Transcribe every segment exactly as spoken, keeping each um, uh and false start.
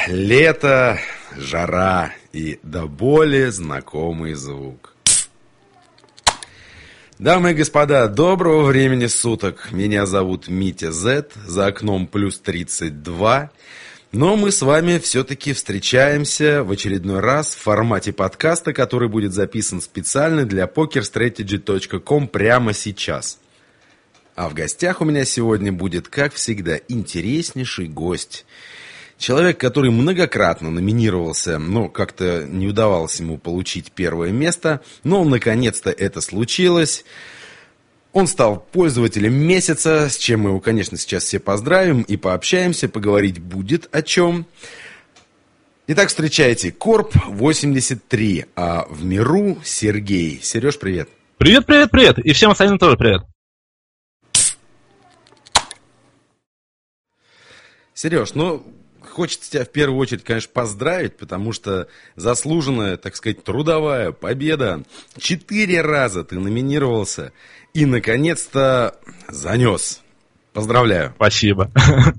лето, жара и до боли знакомый звук. Дамы и господа, доброго времени суток. Меня зовут Митя Зет, за окном плюс тридцать два. Но мы с вами все-таки встречаемся в очередной раз в формате подкаста, который будет записан специально для покер стратеджи точка ком прямо сейчас. А в гостях у меня сегодня будет, как всегда, интереснейший гость. Человек, который многократно номинировался, но как-то не удавалось ему получить первое место, но наконец-то это случилось. Он стал пользователем месяца, с чем мы его, конечно, сейчас все поздравим и пообщаемся, поговорить будет о чем. Итак, встречайте, Корп восемьдесят три, а в миру Сергей. Сереж, привет. Привет, привет, привет. И всем остальным тоже привет. Сереж, ну... Хочется тебя в первую очередь, конечно, поздравить, потому что заслуженная, так сказать, трудовая победа. Четыре раза ты номинировался и, наконец-то, занес. Поздравляю. Спасибо.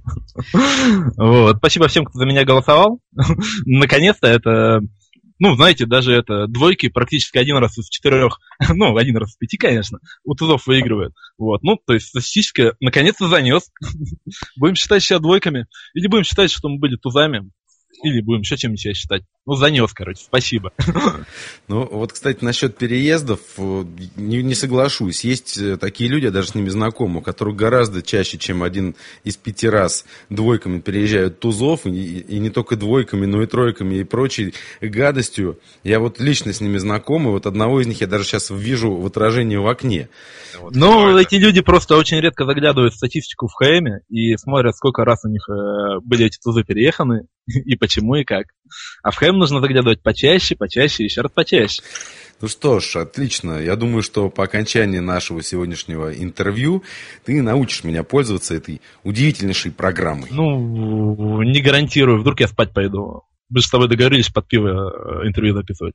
Вот. Спасибо всем, кто за меня голосовал. Наконец-то это... Ну, знаете, даже это двойки практически один раз из четырех, ну, один раз из пяти, конечно, у тузов выигрывают. Вот, ну, то есть статистически наконец-то занес. Будем считать себя двойками. Или будем считать, что мы были тузами. Или будем еще чем-нибудь себя считать. Ну, занес, короче, спасибо. Ну, вот, кстати, насчет переездов не, не соглашусь. Есть такие люди, я даже с ними знаком, у которых гораздо чаще, чем один из пяти раз двойками переезжают тузов, и, и не только двойками, но и тройками, и прочей гадостью. Я вот лично с ними знаком, и вот одного из них я даже сейчас вижу в отражении в окне. Вот. Ну, эти люди просто очень редко заглядывают в статистику в ХМе и смотрят, сколько раз у них э, были эти тузы перееханы, и почему, и как. А в ХМ нужно заглядывать почаще, почаще, еще раз почаще. Ну что ж, отлично. Я думаю, что по окончании нашего сегодняшнего интервью ты научишь меня пользоваться этой удивительнейшей программой. Ну, не гарантирую. Вдруг я спать пойду. Мы же с тобой договорились под пиво интервью записывать.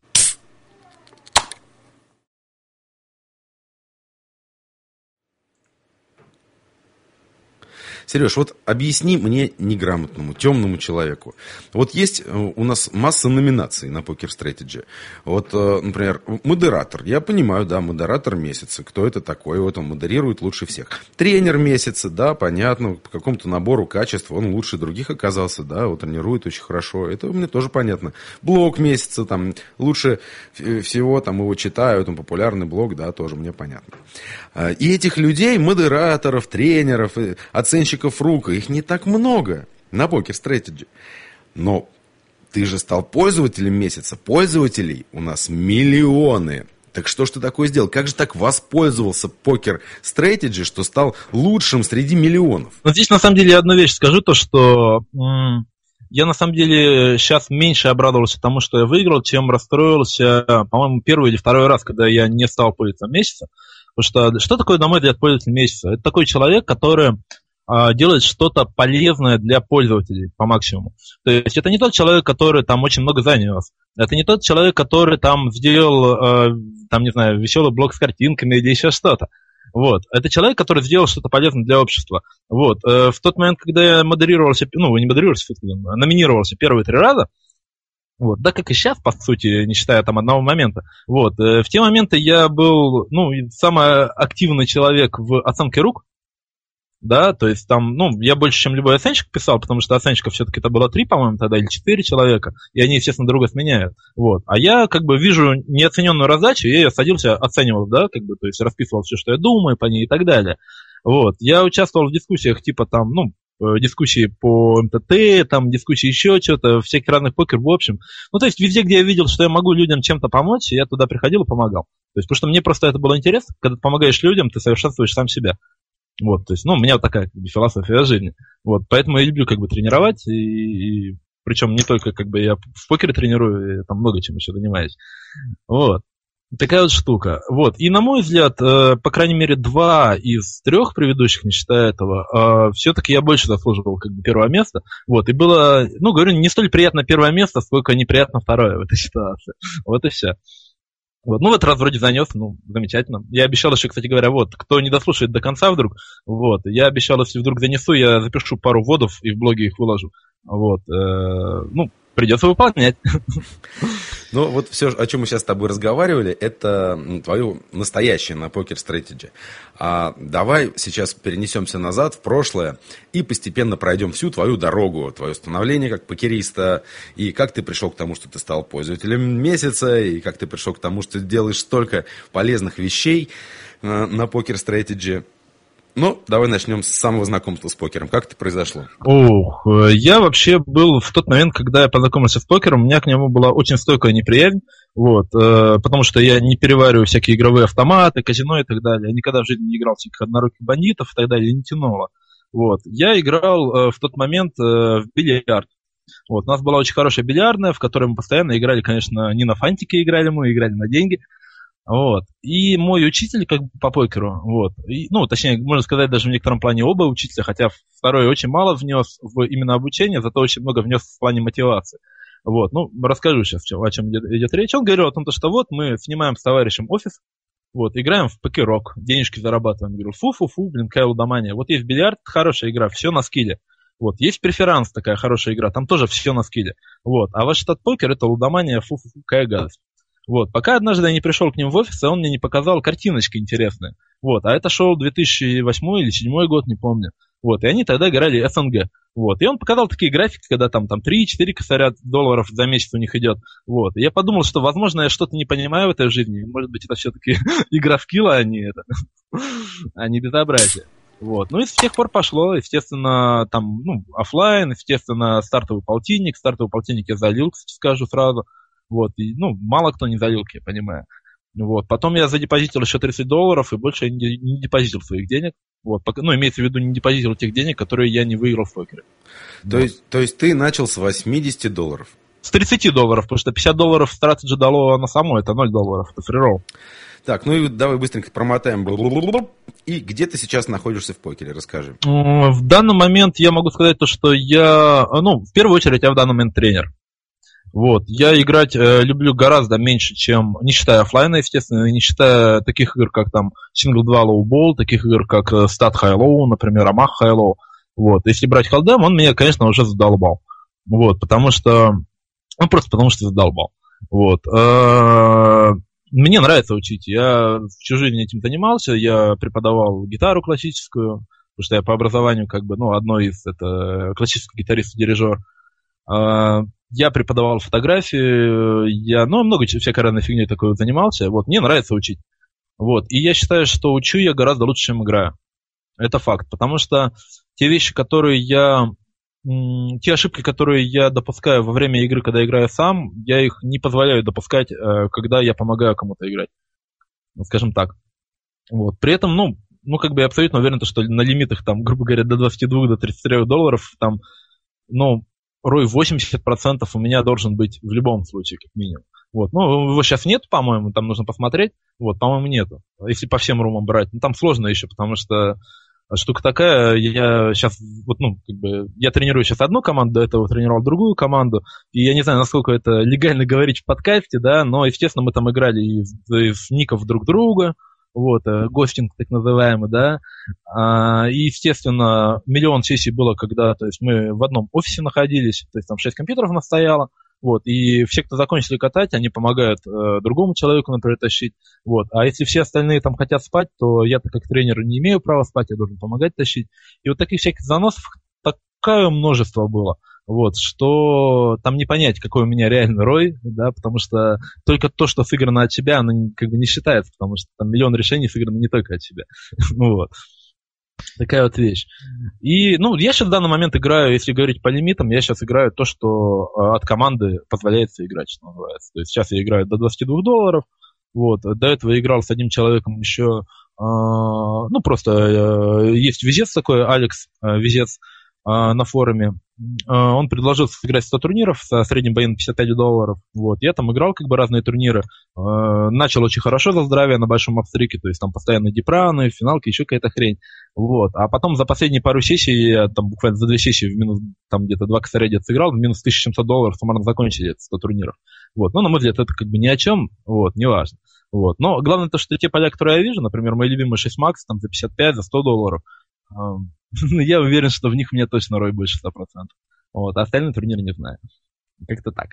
Сереж, вот объясни мне, неграмотному, темному человеку. Вот есть у нас масса номинаций на Poker Strategy. Вот, например, модератор. Я понимаю, да, модератор месяца. Кто это такой? Вот он модерирует лучше всех. Тренер месяца, да, понятно. По какому-то набору качеств он лучше других оказался, да, вот тренирует очень хорошо. Это мне тоже понятно. Блог месяца, там, лучше всего, там, его читают, он популярный блог, да, тоже мне понятно. И этих людей, модераторов, тренеров, оценщиков рука, их не так много на Poker Strategy. Но ты же стал пользователем месяца. Пользователей у нас миллионы. Так что ж ты такое сделал? Как же так воспользовался Poker Strategy, что стал лучшим среди миллионов? Ну, здесь на самом деле я одну вещь скажу, то что м- я на самом деле сейчас меньше обрадовался тому, что я выиграл, чем расстроился, по-моему, первый или второй раз, когда я не стал пользователем месяца. Потому что что такое, на мой взгляд, пользователь месяца? Это такой человек, который а, делает что-то полезное для пользователей по максимуму. То есть это не тот человек, который там очень много занес. Это не тот человек, который там сделал, а, там, не знаю, веселый блог с картинками или еще что-то. Вот. Это человек, который сделал что-то полезное для общества. Вот. В тот момент, когда я модерировался, ну, не модерировался, номинировался первые три раза, вот, да, как и сейчас, по сути, не считая там одного момента. Вот, в те моменты я был, ну, самый активный человек в оценке рук, да, то есть там, ну, я больше, чем любой оценщик писал, потому что оценщиков все-таки это было три, по-моему, тогда, или четыре человека, и они, естественно, друга сменяют, вот. А я, как бы, вижу неоцененную раздачу, и я садился, оценивал, да, как бы, то есть расписывал все, что я думаю по ней и так далее. Вот, я участвовал в дискуссиях, типа, там, ну, дискуссии по эм тэ тэ, там, дискуссии еще что-то, всяких разных покер, в общем. Ну, то есть, везде, где я видел, что я могу людям чем-то помочь, я туда приходил и помогал. То есть, потому что мне просто это было интересно, когда ты помогаешь людям, ты совершенствуешь сам себя. Вот, то есть, ну, у меня вот такая, как бы, философия жизни. Вот, поэтому я люблю, как бы, тренировать, и, и причем не только, как бы, я в покере тренирую, я там много чем еще занимаюсь. Вот. Такая вот штука. Вот. И, на мой взгляд, э, по крайней мере, два из трех предыдущих, не считая этого, э, все-таки я больше заслуживал, как бы, первое место. Вот. И было, ну, говорю, не столь приятно первое место, сколько неприятно второе в этой ситуации. Вот и все. Вот. Ну, в этот раз вроде занес, ну, замечательно. Я обещал еще, кстати говоря, вот, кто не дослушает до конца вдруг, вот, я обещал, если вдруг занесу, я запишу пару вводов и в блоге их выложу. Вот, э, ну, придется выполнять. Ну, вот все, о чем мы сейчас с тобой разговаривали, это твое настоящее на Poker Strategy. А давай сейчас перенесемся назад, в прошлое, и постепенно пройдем всю твою дорогу, твое становление как покериста, и как ты пришел к тому, что ты стал пользователем месяца, и как ты пришел к тому, что ты делаешь столько полезных вещей на Poker Strategy. Ну, давай начнем с самого знакомства с покером. Как это произошло? Ох, я вообще был в тот момент, когда я познакомился с покером, у меня к нему была очень стойкая неприязнь, вот, э, потому что я не перевариваю всякие игровые автоматы, казино и так далее. Я никогда в жизни не играл в всяких одноруких бандитов и так далее, не тянуло. Вот. Я играл э, в тот момент э, в бильярд. Вот. У нас была очень хорошая бильярдная, в которой мы постоянно играли, конечно, не на фантике играли, мы играли на деньги. Вот. И мой учитель как бы по покеру, вот. И, ну, точнее, можно сказать, даже в некотором плане оба учителя, хотя второй очень мало внес в именно обучение, зато очень много внес в плане мотивации. Вот. Ну, расскажу сейчас, о чем идет, идет речь. Он говорил о том, что вот мы снимаем с товарищем офис, вот, играем в покерок, денежки зарабатываем. Я говорю, фу-фу-фу, блин, какая лудомания. Вот есть бильярд, хорошая игра, все на скилле. Вот, есть преферанс, такая хорошая игра, там тоже все на скилле. Вот, а ваш штат покер это лудомания, фу-фу-фу, какая гадость. Вот, пока однажды я не пришел к ним в офис, а он мне не показал картиночки интересные. Вот, а это шел две тысячи восьмой или две тысячи седьмой год, не помню. Вот, и они тогда играли эс эн гэ. Вот, и он показал такие графики, когда там, там три-четыре косаря долларов за месяц у них идет. Вот, и я подумал, что, возможно, я что-то не понимаю в этой жизни. Может быть, это все-таки игра в кило, а не это, а не безобразие. Вот, ну и с тех пор пошло, естественно, там, ну, офлайн, естественно, стартовый полтинник. Стартовый полтинник я залил, кстати, скажу сразу. Вот, и, ну, мало кто не залил, я понимаю. Вот, потом я задепозитил еще тридцать долларов, и больше я не, не депозитил своих денег. Вот, пока, ну, имеется в виду, не депозитил тех денег, которые я не выиграл в покере. То, вот. есть, то есть ты начал с восьмидесяти долларов? С тридцати долларов, потому что пятьдесят долларов в Strategy дало на само, это ноль долларов, это фриролл. Так, ну и давай быстренько промотаем. И где ты сейчас находишься в покере, расскажи. В данный момент я могу сказать то, что я, ну, в первую очередь я в данный момент тренер. Вот, я играть э, люблю гораздо меньше, чем, не считая офлайна, естественно, не считая таких игр, как там Single два Low Ball, таких игр, как Stat High Low, например, Amach High Low. Вот, если брать Hold'em, он меня, конечно, уже задолбал. Вот, потому что, ну, просто потому что задолбал. Вот, мне нравится учить, я всю жизнь этим занимался, я преподавал гитару классическую, потому что я по образованию, как бы, ну, одной из, это классический гитарист и дирижер. Я преподавал фотографию, я, ну, много всякой разной фигней такой занимался. Вот, мне нравится учить. Вот, и я считаю, что учу я гораздо лучше, чем играю. Это факт, потому что те вещи, которые я, те ошибки, которые я допускаю во время игры, когда играю сам, я их не позволяю допускать, когда я помогаю кому-то играть. Скажем так. Вот, при этом, ну, ну, как бы я абсолютно уверен, что на лимитах, там, грубо говоря, до двадцати двух, до тридцати трёх долларов, там, ну, рой восемьдесят процентов у меня должен быть в любом случае, как минимум. Вот. Ну, его сейчас нет, по-моему, там нужно посмотреть. Вот, по-моему, нету. Если по всем румам брать. Ну, там сложно еще, потому что штука такая, я сейчас, вот, ну, как бы, я тренирую сейчас одну команду, до этого тренировал другую команду, и я не знаю, насколько это легально говорить в подкасте, да, но, естественно, мы там играли из, из ников друг друга, вот, гостинг так называемый, да, а, и, естественно, миллион сессий было, когда, то есть мы в одном офисе находились, то есть там шесть компьютеров у нас стояло, вот, и все, кто закончили катать, они помогают э, другому человеку, например, тащить, вот, а если все остальные там хотят спать, то я-то как тренер не имею права спать, я должен помогать тащить, и вот таких всяких заносов такое множество было. Вот, что там не понять, какой у меня реальный рой, да, потому что только то, что сыграно от себя, оно как бы не считается, потому что там миллион решений сыграно не только от себя. Вот. Такая вот вещь. И, ну, я сейчас в данный момент играю, если говорить по лимитам, я сейчас играю то, что от команды позволяется играть, что называется. То есть сейчас я играю до двадцати двух долларов, вот, до этого я играл с одним человеком еще, э, ну, просто э, есть везец такой, Алекс, э, везец, на форуме. Он предложил сыграть сто турниров со средним боем пятьдесят пять долларов. Вот. Я там играл как бы разные турниры. Начал очень хорошо за здравие на большом апстрике, то есть там постоянно дипраны, финалки, еще какая-то хрень. Вот. А потом за последние пару сессий, я там буквально за две сессии в минус, там где-то два косаря где-то сыграл, в минус тысяча семьсот долларов суммарно закончили эти сто турниров. Вот. Но, на мой взгляд, это как бы ни о чем, вот, не важно. Вот. Но главное то, что те поля, которые я вижу, например, мои любимые шесть макс, там за пятьдесят пять, за сто долларов, я уверен, что в них у меня точно рой больше ста процентов. Вот, а остальные турниры не знаю. Как-то так.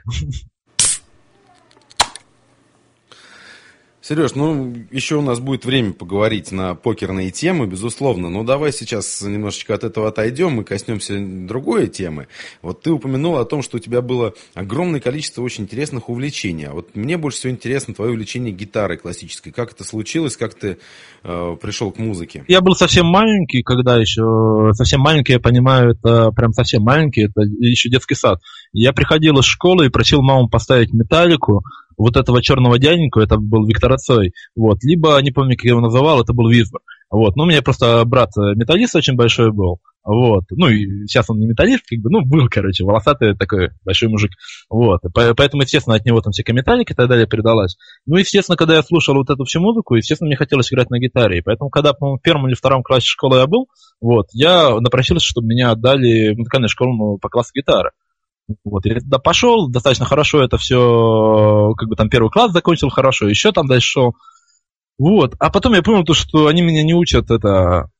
Сереж, ну, еще у нас будет время поговорить на покерные темы, безусловно. Но давай сейчас немножечко от этого отойдем и коснемся другой темы. Вот ты упомянул о том, что у тебя было огромное количество очень интересных увлечений. А вот мне больше всего интересно твое увлечение гитарой классической. Как это случилось, как ты э, пришел к музыке? Я был совсем маленький, когда еще... Совсем маленький, я понимаю, это прям совсем маленький, это еще детский сад. Я приходил из школы и просил маму поставить «Металлику», вот этого черного дяденьку, это был Виктор Цой, вот, либо, не помню, как я его называл, это был Визбор, вот, ну, у меня просто брат металлист очень большой был, вот, ну, и сейчас он не металлист, как бы, ну, был, короче, волосатый такой большой мужик, вот, поэтому, естественно, от него там всякая металлика и так далее передалась, ну, естественно, когда я слушал вот эту всю музыку, естественно, мне хотелось играть на гитаре, и поэтому, когда, по-моему, в первом или втором классе школы я был, вот, я напросился, чтобы меня отдали в музыкальную школу по классу гитары. Вот, я туда пошел, достаточно хорошо это все, как бы там первый класс закончил хорошо, еще там дальше шел. Вот, а потом я понял то, что они меня не учат это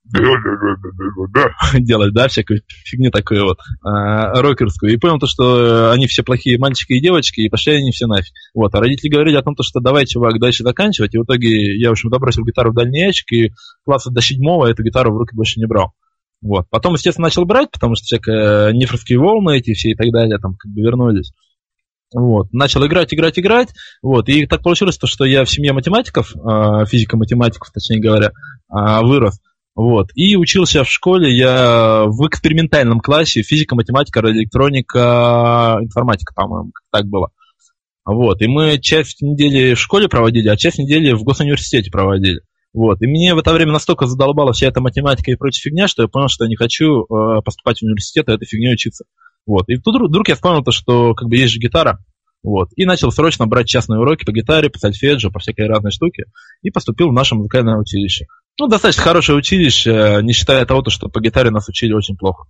делать, да, всякую фигню такую вот, рокерскую. И понял то, что они все плохие мальчики и девочки, и пошли они все нафиг. Вот, а родители говорили о том, что давай, чувак, дальше заканчивать. И в итоге я, в общем, добросил гитару в дальний ящик, и класса до седьмого эту гитару в руки больше не брал. Вот. Потом, естественно, начал брать, потому что всякие нефровские волны эти все и так далее там как бы вернулись. Вот. Начал играть, играть, играть. Вот. И так получилось, что я в семье математиков, физико-математиков, точнее говоря, вырос. Вот. И учился в школе я в экспериментальном классе физика, математика, электроника, информатика, по-моему, так было. Вот. И мы часть недели в школе проводили, а часть недели в госуниверситете проводили. Вот. И мне в это время настолько задолбала вся эта математика и прочая фигня, что я понял, что я не хочу э, поступать в университет и этой фигней учиться. Вот. И тут вдруг я вспомнил то, что как бы есть же гитара. Вот. И начал срочно брать частные уроки по гитаре, по сольфеджио, по всякой разной штуке. И поступил в наше музыкальное училище. Ну, достаточно хорошее училище, не считая того, что по гитаре нас учили очень плохо.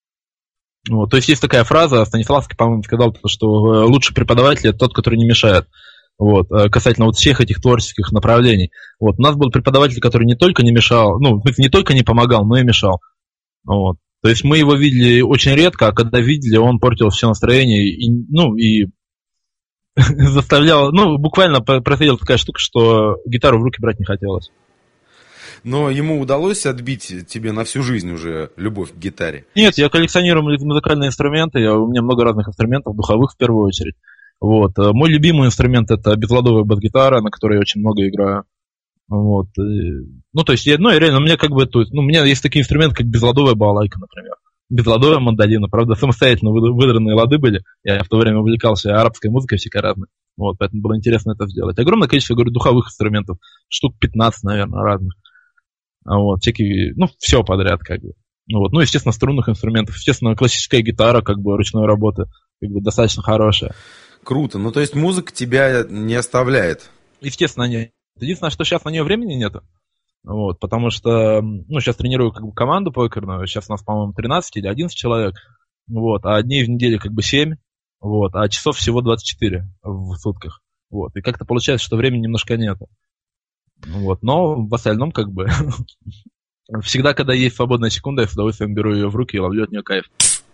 Вот. То есть есть такая фраза, Станиславский, по-моему, сказал, что лучший преподаватель – это тот, который не мешает. Вот, касательно вот всех этих творческих направлений. Вот, у нас был преподаватель, который не только не мешал, ну, не только не помогал, но и мешал. Вот. То есть мы его видели очень редко, а когда видели, он портил все настроение, и, ну, и заставлял, ну, буквально происходила такая штука, что гитару в руки брать не хотелось. Но ему удалось отбить тебе на всю жизнь уже любовь к гитаре? Нет, я коллекционирую музыкальные инструменты, я, у меня много разных инструментов, духовых в первую очередь. Вот. Мой любимый инструмент — это безладовая бас-гитара, на которой я очень много играю. Вот. Ну, то есть, я, ну, я реально, у меня как бы, то есть, ну, у меня есть такие инструменты, как безладовая балалайка, например. Безладовая мандолина, правда, самостоятельно выдранные лады были. Я в то время увлекался арабской музыкой всякой разной. Вот, поэтому было интересно это сделать. Огромное количество, я говорю, духовых инструментов. Штук пятнадцать, наверное, разных. Вот, всякие, ну, все подряд, как бы. Ну, вот. Ну, естественно, струнных инструментов. Естественно, классическая гитара, как бы, ручной работы, как бы, достаточно хорошая. Круто. Ну, то есть музыка тебя не оставляет? Естественно, нет. Единственное, что сейчас на нее времени нет. Вот, потому что, ну, сейчас тренирую как бы команду покерную. Сейчас у нас, по-моему, тринадцать или одиннадцать человек. Вот, а дней в неделю как бы семь. Вот, а часов всего двадцать четыре в сутках. Вот, и как-то получается, что времени немножко нет. Вот, но в остальном как бы всегда, когда есть свободная секунда, я с удовольствием беру ее в руки и ловлю от нее кайф.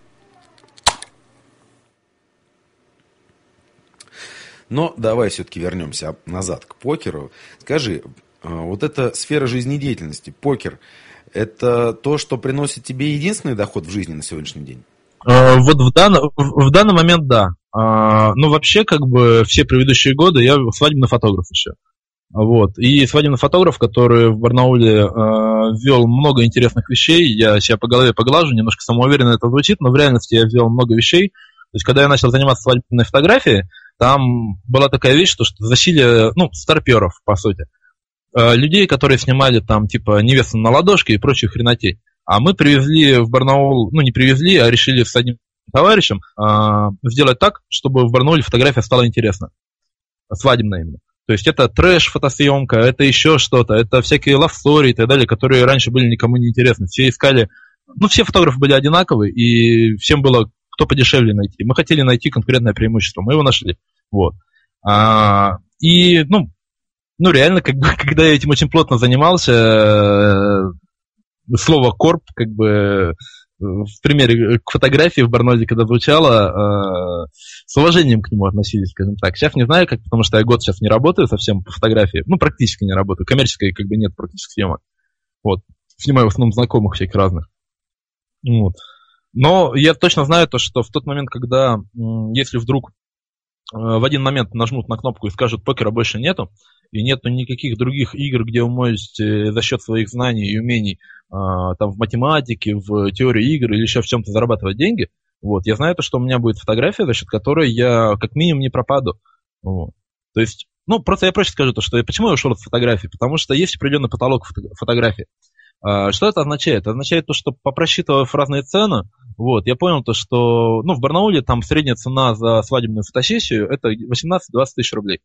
Но давай все-таки вернемся назад к покеру. Скажи, вот эта сфера жизнедеятельности, покер, это то, что приносит тебе единственный доход в жизни на сегодняшний день? Вот в, дан... в данный момент да. Ну, вообще, как бы все предыдущие годы я свадебный фотограф еще. Вот. И свадебный фотограф, который в Барнауле э, ввел много интересных вещей, я себя по голове поглажу, немножко самоуверенно это звучит, но в реальности я ввел много вещей. То есть, когда я начал заниматься свадебной фотографией, там была такая вещь, что, что засилие, ну, старперов, по сути. Э, людей, которые снимали там, типа, невесту на ладошке и прочую хренотень. А мы привезли в Барнаул, ну, не привезли, а решили с одним товарищем э, сделать так, чтобы в Барнауле фотография стала интересна. Свадебная именно. То есть это трэш-фотосъемка, это еще что-то, это всякие лав-стори и так далее, которые раньше были никому не интересны. Все искали, ну, все фотографы были одинаковые, и всем было кто подешевле найти. Мы хотели найти конкурентное преимущество, мы его нашли. Вот. А, и, ну, ну, реально, как бы, когда я этим очень плотно занимался, слово «корп», как бы, в примере к фотографии в Барнольде, когда звучало, с уважением к нему относились, скажем так. Сейчас не знаю, как, потому что я год сейчас не работаю совсем по фотографии, ну, практически не работаю, коммерческой как бы нет практически съемок. Вот, снимаю в основном знакомых всяких разных. Вот. Но я точно знаю то, что в тот момент, когда, если вдруг в один момент нажмут на кнопку и скажут, покера больше нету, и нету никаких других игр, где вы можете за счет своих знаний и умений там, в математике, в теории игр или еще в чем-то зарабатывать деньги, вот, я знаю то, что у меня будет фотография, за счет которой я как минимум не пропаду. Вот. То есть, ну, просто я проще скажу то, что почему я ушел от фотографии, потому что есть определенный потолок фото- фотографии. Что это означает? Это означает то, что попросчитывав разные цены, вот, я понял то, что ну, в Барнауле там средняя цена за свадебную фотосессию это восемнадцать-двадцать тысяч рублей.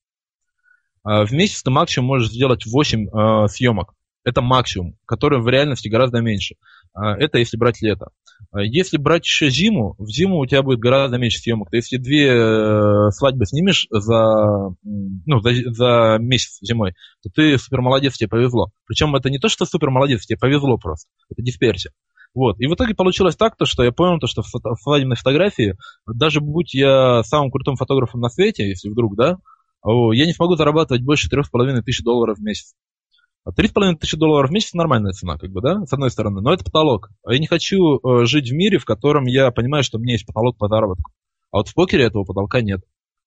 В месяц ты максимум можешь сделать восемь э, съемок. Это максимум, который в реальности гораздо меньше. Это если брать лето. Если брать еще зиму, в зиму у тебя будет гораздо меньше съемок. То есть, если две свадьбы снимешь за, ну, за, за месяц зимой, то ты супер молодец, тебе повезло. Причем это не то, что супер молодец, тебе повезло просто. Это дисперсия. Вот. И в итоге получилось так, то, что я понял, то, что в фото- в свадебной фотографии, даже будь я самым крутым фотографом на свете, если вдруг, да, я не смогу зарабатывать больше трех с половиной тысяч долларов в месяц. три с половиной тысячи долларов в месяц нормальная цена, как бы, да, с одной стороны, но это потолок. А я не хочу э, жить в мире, в котором я понимаю, что у меня есть потолок по заработку. А вот в покере этого потолка нет.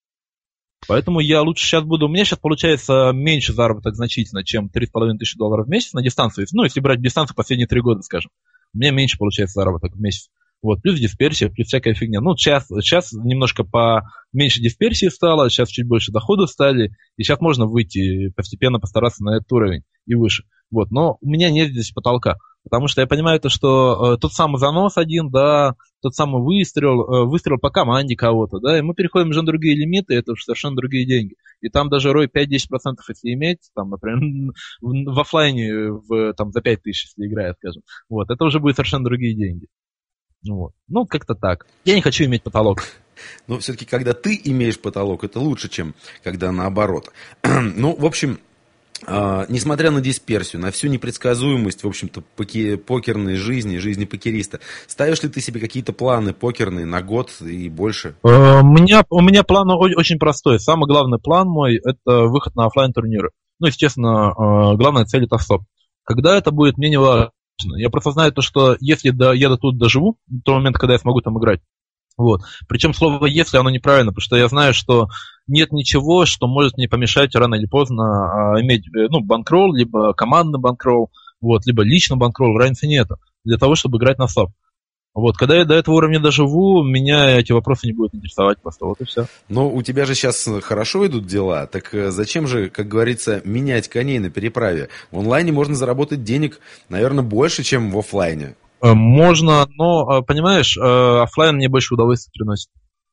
Поэтому я лучше сейчас буду... У меня сейчас получается меньше заработок значительно, чем три с половиной тысячи долларов в месяц на дистанцию. Ну, если брать дистанцию последние три года, скажем. У меня меньше получается заработок в месяц. Вот, плюс дисперсия, плюс всякая фигня. Ну, сейчас, сейчас немножко поменьше дисперсии стало, сейчас чуть больше доходов стали, и сейчас можно выйти, постепенно постараться на этот уровень и выше. Вот, но у меня нет здесь потолка, потому что я понимаю то, что э, тот самый занос один, да, тот самый выстрел, э, выстрел по команде кого-то, да, и мы переходим уже на другие лимиты, это уже совершенно другие деньги. И там даже рой пять-десять процентов, если иметь, там, например, в, в офлайне в, там, за пять тысяч, если играет, скажем, вот, это уже будет совершенно другие деньги. Вот. Ну, как-то так. Я не хочу иметь потолок. Но все-таки, когда ты имеешь потолок, это лучше, чем когда наоборот. Ну, в общем, э, несмотря на дисперсию, на всю непредсказуемость, в общем-то, поки- покерной жизни, жизни покериста, ставишь ли ты себе какие-то планы покерные на год и больше? У меня, у меня план очень простой. Самый главный план мой – это выход на офлайн-турниры. Ну, естественно, главная цель – это стоп. Когда это будет, мне не важно. Я просто знаю то, что если до, я до тут доживу, до того момента, когда я смогу там играть. Вот. Причем слово «если» оно неправильно, потому что я знаю, что нет ничего, что может мне помешать рано или поздно а, иметь ну, банкролл, либо командный банкролл, вот, либо личный банкролл, разницы нету, для того, чтобы играть на стоп. Вот, когда я до этого уровня доживу, меня эти вопросы не будут интересовать просто, вот и все. Но у тебя же сейчас хорошо идут дела, так зачем же, как говорится, менять коней на переправе? В онлайне можно заработать денег, наверное, больше, чем в офлайне. Можно, но, понимаешь, офлайн мне больше удовольствия приносит.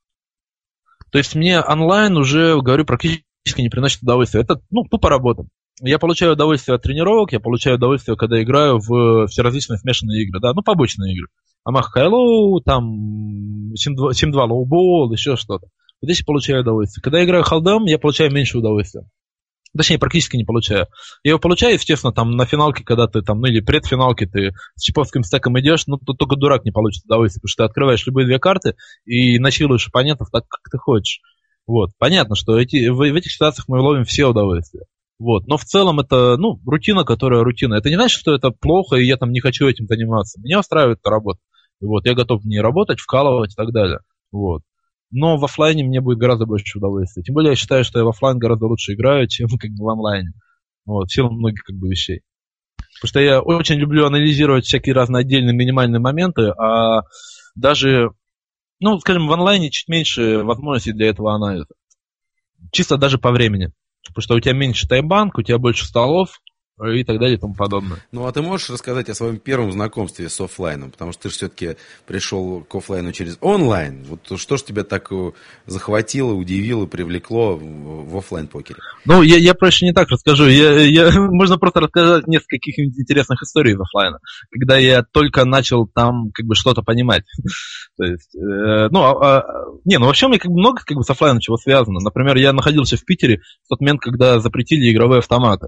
То есть мне онлайн уже, говорю, практически не приносит удовольствия. Это, ну, тупо работа. Я получаю удовольствие от тренировок, я получаю удовольствие, когда играю в всеразличные смешанные игры, да, ну, побочные игры. Амах Хайлоу, там, Сим два Лоубол, еще что-то. Вот здесь я получаю удовольствие. Когда я играю Халдам, я получаю меньше удовольствия. Точнее, практически не получаю. Я его получаю, естественно, там, на финалке, когда ты там, ну, или предфиналке ты с чиповским стеком идешь, ну, тут только дурак не получит удовольствие, потому что ты открываешь любые две карты и насилуешь оппонентов так, как ты хочешь. Вот. Понятно, что эти, в, в этих ситуациях мы ловим все удовольствия. Вот. Но в целом это, ну, рутина, которая рутина. Это не значит, что это плохо, и я там не хочу этим заниматься. Меня устраивает эта работа. Вот. Я готов в ней работать, вкалывать и так далее. Вот. Но в офлайне мне будет гораздо больше удовольствия. Тем более я считаю, что я в офлайн гораздо лучше играю, чем как бы в онлайне. Вот. В силу многих как бы вещей. Потому что я очень люблю анализировать всякие разные отдельные минимальные моменты, а даже, ну, скажем, в онлайне чуть меньше возможностей для этого анализа. Чисто даже по времени. Потому что у тебя меньше таймбанк, у тебя больше столов и так далее и тому подобное. Ну, а ты можешь рассказать о своем первом знакомстве с офлайном? Потому что ты же все-таки пришел к офлайну через онлайн. Вот что же тебя так захватило, удивило, привлекло в офлайн-покере? Ну, я, я проще не так расскажу. Я, я, можно просто рассказать несколько каких-нибудь интересных историй из офлайна. Когда я только начал там как бы что-то понимать. То есть, э, ну, а, а, не, ну вообще у меня как бы много как бы с офлайном чего связано. Например, я находился в Питере в тот момент, когда запретили игровые автоматы.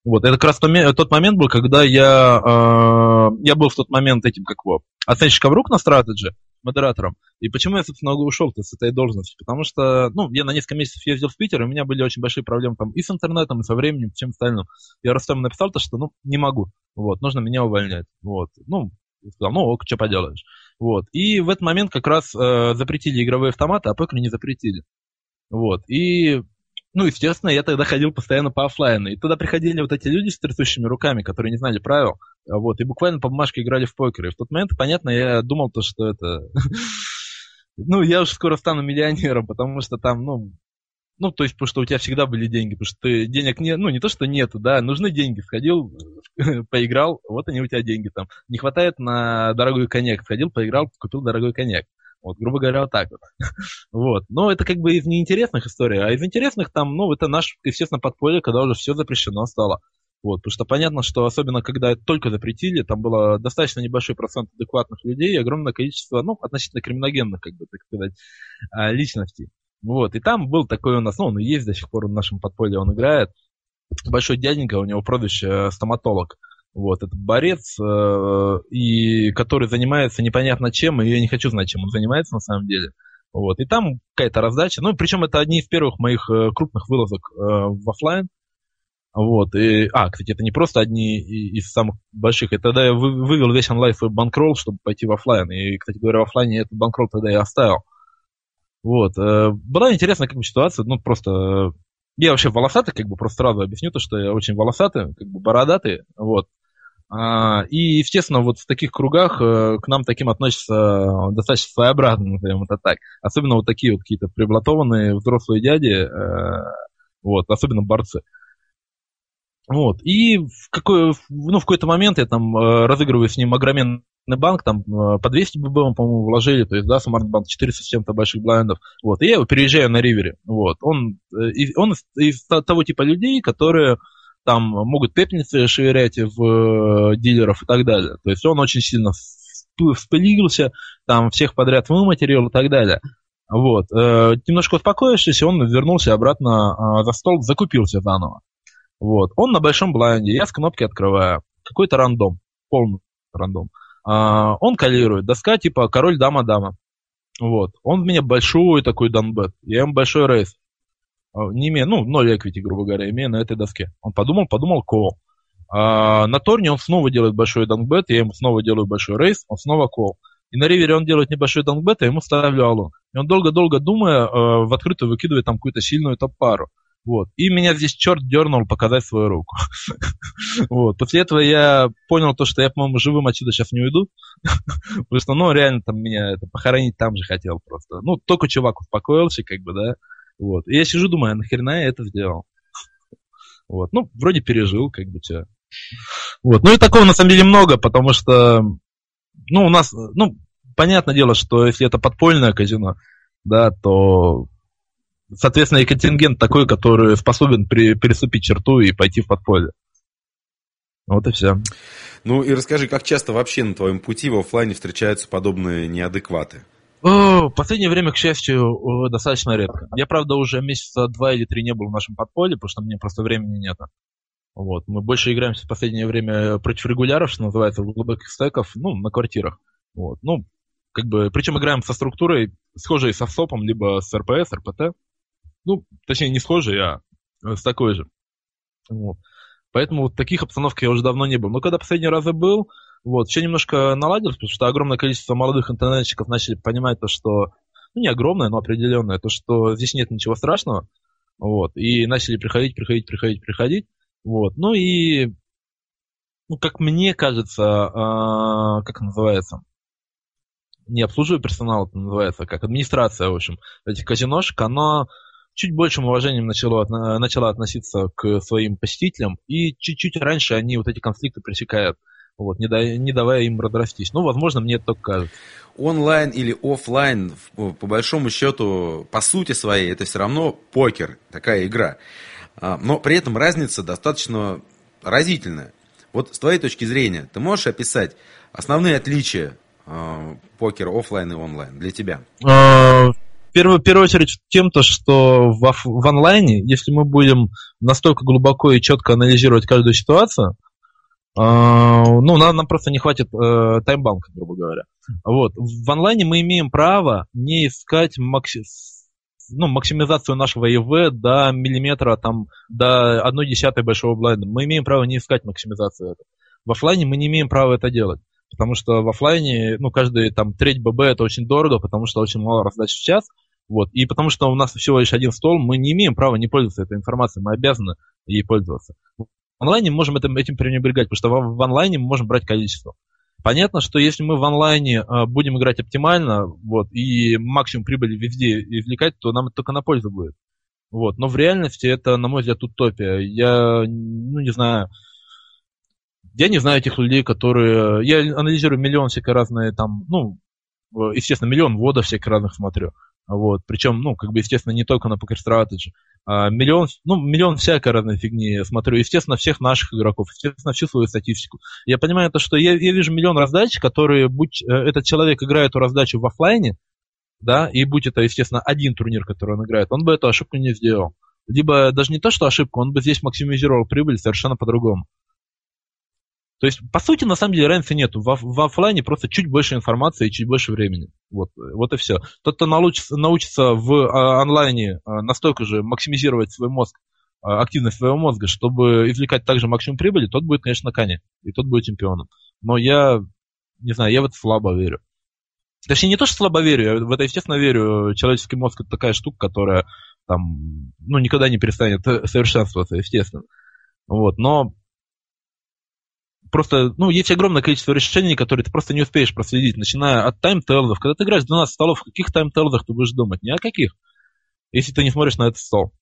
Вот, это как раз тот момент был, когда я, э, я был в тот момент этим, как его, оценщиком рук на Strategy, модератором. И почему я, собственно, ушел-то с этой должности? Потому что, ну, я на несколько месяцев ездил в Питер, и у меня были очень большие проблемы там и с интернетом, и со временем, и всем остальным. Я Рустему написал то, что, ну, не могу, вот, нужно меня увольнять, вот. Ну, сказал, ну, ок, что поделаешь. Вот. И в этот момент как раз э, запретили игровые автоматы, а покер не запретили. Вот. И... Ну, естественно, я тогда ходил постоянно по оффлайну. И туда приходили вот эти люди с трясущими руками, которые не знали правил. Вот, и буквально по бумажке играли в покер. И в тот момент, понятно, я думал, то, что это... Ну, я уже скоро стану миллионером, потому что там, ну... Ну, то есть, потому что у тебя всегда были деньги. Потому что денег нет... Ну, не то, что нету, да. Нужны деньги. Сходил, поиграл, вот они у тебя деньги там. Не хватает на дорогой коньяк. Сходил, поиграл, купил дорогой коньяк. Вот, грубо говоря, вот так вот. Вот. Но это как бы из неинтересных историй, а из интересных там, ну, это наш, естественно, подполье, когда уже все запрещено стало. Вот, потому что понятно, что особенно когда это только запретили, там было достаточно небольшой процент адекватных людей и огромное количество, ну, относительно криминогенных, как бы, так сказать, личностей. Вот, и там был такой у нас, ну, он и есть до сих пор в нашем подполье, он играет, большой дяденька, у него прозвище стоматолог. Вот, это борец, э, и который занимается непонятно чем, и я не хочу знать, чем он занимается на самом деле. Вот, и там какая-то раздача. Ну, причем это одни из первых моих э, крупных вылазок э, в офлайн. Вот, и, а, кстати, это не просто одни из самых больших. Это тогда я вы, вывел весь онлайф и банкролл, чтобы пойти в офлайн. И, кстати говоря, в офлайне этот банкролл тогда я оставил. Вот, э, была интересная как бы ситуация, ну, просто... Я вообще волосатый, как бы, просто сразу объясню то, что я очень волосатый, как бы бородатый, вот. А, и, естественно, вот в таких кругах э, к нам таким относятся достаточно своеобразно, назовем это так. Особенно вот такие вот какие-то приблотованные взрослые дяди, э, вот, особенно борцы. Вот, и в, какой, ну, в какой-то момент я там э, разыгрываю с ним огроменный банк, там э, по двести би би, по-моему, вложили, то есть, да, Смартбанк четыреста с чем-то больших блайндов, вот, и я его переезжаю на ривере, вот, он, э, он из, из того типа людей, которые там могут пепельницы швырять в э, дилеров и так далее, то есть он очень сильно вспылился, там всех подряд выматерил и так далее. Вот, э, немножко успокоившись, он вернулся обратно э, за стол, закупился заново. Вот. Он на большом блайнде, я с кнопки открываю. Какой-то рандом, полный рандом. А, он коллирует. Доска типа король, дама, дама. Вот. Он в меня большой такой данбет. Я ему большой рейс. А, не имея, ну, ноль эквити, грубо говоря, имея на этой доске. Он подумал, подумал, кол. А, на торне он снова делает большой данбет, я ему снова делаю большой рейс, он снова кол. И на ривере он делает небольшой данбет, а ему ставлю алон. И он долго-долго думая, в открытую выкидывает там какую-то сильную топ-пару. Вот. И меня здесь черт дернул показать свою руку. Вот. После этого я понял то, что я, по-моему, живым отсюда сейчас не уйду. Потому что, ну, реально там меня это, похоронить там же хотел просто. Ну, только чувак успокоился, как бы, да. Вот. И я сижу, думаю, а нахрена я это сделал? Вот. Ну, вроде пережил, как бы, все. Вот. Ну, и такого, на самом деле, много, потому что, ну, у нас, ну, понятное дело, что если это подпольное казино, да, то... Соответственно, и контингент такой, который способен при, переступить черту и пойти в подполье. Вот и все. Ну и расскажи, как часто вообще на твоем пути в офлайне встречаются подобные неадекваты? О, в последнее время, к счастью, достаточно редко. Я, правда, уже месяца два или три не был в нашем подполье, потому что мне просто времени нет. Вот. Мы больше играемся в последнее время против регуляров, что называется, в глубоких стеков, ну, на квартирах. Вот. Ну, как бы, причем играем со структурой, схожей со СОПом, либо с эр пэ эс, эр пэ тэ. Ну, точнее, не схожий, а с такой же. Вот. Поэтому вот в таких обстановках я уже давно не был. Но когда последний раз я был, вот, все немножко наладилось, потому что огромное количество молодых интернетчиков начали понимать то, что, ну, не огромное, но определенное, то, что здесь нет ничего страшного. Вот. И начали приходить, приходить, приходить, приходить. Вот. Ну и, ну, как мне кажется, э, как называется, не обслуживаю персонал, это называется, как администрация, в общем, этих казиношек, она чуть большим уважением начало, начала относиться к своим посетителям, и чуть-чуть раньше они вот эти конфликты пресекают, вот, не, да, не давая им разрастись. Ну, возможно, мне это только кажется. Онлайн или офлайн, по большому счету, по сути своей, это все равно покер, такая игра. Но при этом разница достаточно разительная. Вот с твоей точки зрения, ты можешь описать основные отличия покера офлайн и онлайн для тебя? В первую, в первую очередь тем, то, что в, в онлайне, если мы будем настолько глубоко и четко анализировать каждую ситуацию, э, ну, нам, нам просто не хватит э, таймбанка, грубо говоря. Вот. В онлайне мы имеем право не искать макси... ну, максимизацию нашего и ви до миллиметра, там, до одной десятой большого блайнда. Мы имеем право не искать максимизацию этого. В офлайне мы не имеем права это делать. Потому что в офлайне, ну, каждый там треть ББ это очень дорого, потому что очень мало раздач в час. Вот. И потому что у нас всего лишь один стол, мы не имеем права не пользоваться этой информацией, мы обязаны ей пользоваться. В онлайне мы можем этим, этим пренебрегать, потому что в, в онлайне мы можем брать количество. Понятно, что если мы в онлайне э, будем играть оптимально, вот, и максимум прибыли везде извлекать, то нам это только на пользу будет. Вот. Но в реальности это, на мой взгляд, утопия. Я, ну, не знаю... Я не знаю этих людей, которые... Я анализирую миллион всякой разные там, ну, естественно, миллион вводов всяких разных смотрю. Вот. Причем, ну, как бы, естественно, не только на PokerStrategy. А миллион, ну, миллион всякой разной фигни смотрю. Естественно, всех наших игроков, естественно, всю свою статистику. Я понимаю то, что я, я вижу миллион раздач, которые, будь этот человек играет эту раздачу в офлайне, да, и будь это, естественно, один турнир, который он играет, он бы эту ошибку не сделал. Либо даже не то, что ошибку, он бы здесь максимизировал прибыль совершенно по-другому. То есть, по сути, на самом деле, разницы нету. В, в офлайне просто чуть больше информации и чуть больше времени. Вот, вот и все. Тот, кто научится, научится в а, онлайне а, настолько же максимизировать свой мозг, а, активность своего мозга, чтобы извлекать также максимум прибыли, тот будет, конечно, на коне. И тот будет чемпионом. Но я, не знаю, я в это слабо верю. Точнее, не то, что слабо верю, я в это, естественно, верю. Человеческий мозг — это такая штука, которая там, ну, никогда не перестанет совершенствоваться, естественно. Вот, но просто, ну, есть огромное количество решений, которые ты просто не успеешь проследить, начиная от таймтеллов. Когда ты играешь двенадцать столов, о каких таймтеллах ты будешь думать? Ни о каких, если ты не смотришь на этот стол.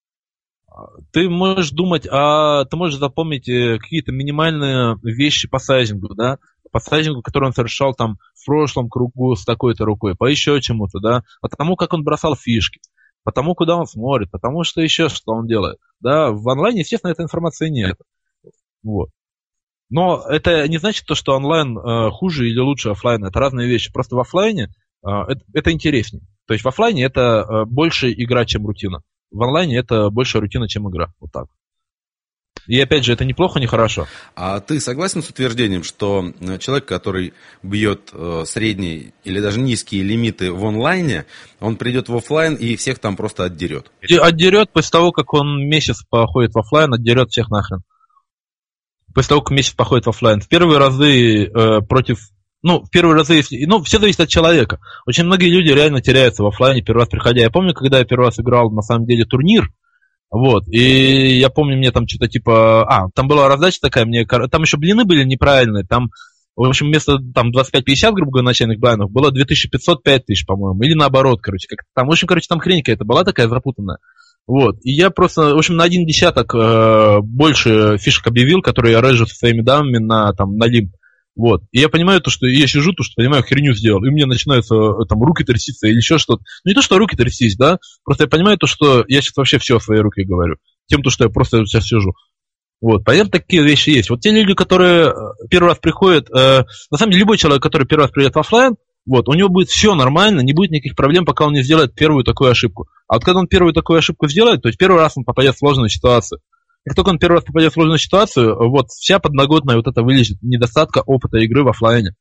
Ты можешь думать, а ты можешь запомнить какие-то минимальные вещи по сайзингу, да, по сайзингу, который он совершал там в прошлом кругу с такой-то рукой, по еще чему-то, да, по тому, как он бросал фишки, по тому, куда он смотрит, потому что еще что он делает, да. В онлайне, естественно, этой информации нет. Вот. Но это не значит, то, что онлайн э, хуже или лучше офлайна. Это разные вещи. Просто в офлайне э, это, это интереснее. То есть в офлайне это э, больше игра, чем рутина. В онлайне это больше рутина, чем игра. Вот так. И опять же, это неплохо, не хорошо. А ты согласен с утверждением, что человек, который бьет э, средние или даже низкие лимиты в онлайне, он придет в офлайн и всех там просто отдерет? И отдерет после того, как он месяц походит в офлайн, отдерет всех нахрен. После того, как месяц походит в офлайн. В первые разы э, против... Ну, в первые разы, если... Ну, все зависит от человека. Очень многие люди реально теряются в офлайне первый раз приходя. Я помню, когда я первый раз играл, на самом деле, турнир, вот, и я помню, мне там что-то типа... А, там была раздача такая, мне... Там еще блины были неправильные, там, в общем, вместо там двадцать пять пятьдесят, грубо говоря, начальных блайнов, было две тысячи пятьсот — пять тысяч, по-моему, или наоборот, короче. Как там, в общем, короче, там хрень какая-то была такая запутанная. Вот, и я просто, в общем, на один десяток э, больше фишек объявил, которые я рейжу со своими дамами на, там, на лимп. Вот, и я понимаю то, что я сижу, то, что, понимаю, херню сделал, и у меня начинаются, там, руки тряситься или еще что-то. Ну, не то, что руки трястись, да, просто я понимаю то, что я сейчас вообще все в свои руки говорю. Тем, то, что я просто сейчас сижу. Вот, понятно, такие вещи есть. Вот те люди, которые первый раз приходят, э, на самом деле, любой человек, который первый раз придет в офлайн, вот, у него будет все нормально, не будет никаких проблем, пока он не сделает первую такую ошибку. А вот когда он первую такую ошибку сделает, то есть первый раз он попадет в сложную ситуацию. Как только он первый раз попадет в сложную ситуацию, вот вся подноготная вот это вылезет, недостатка опыта игры в офлайне.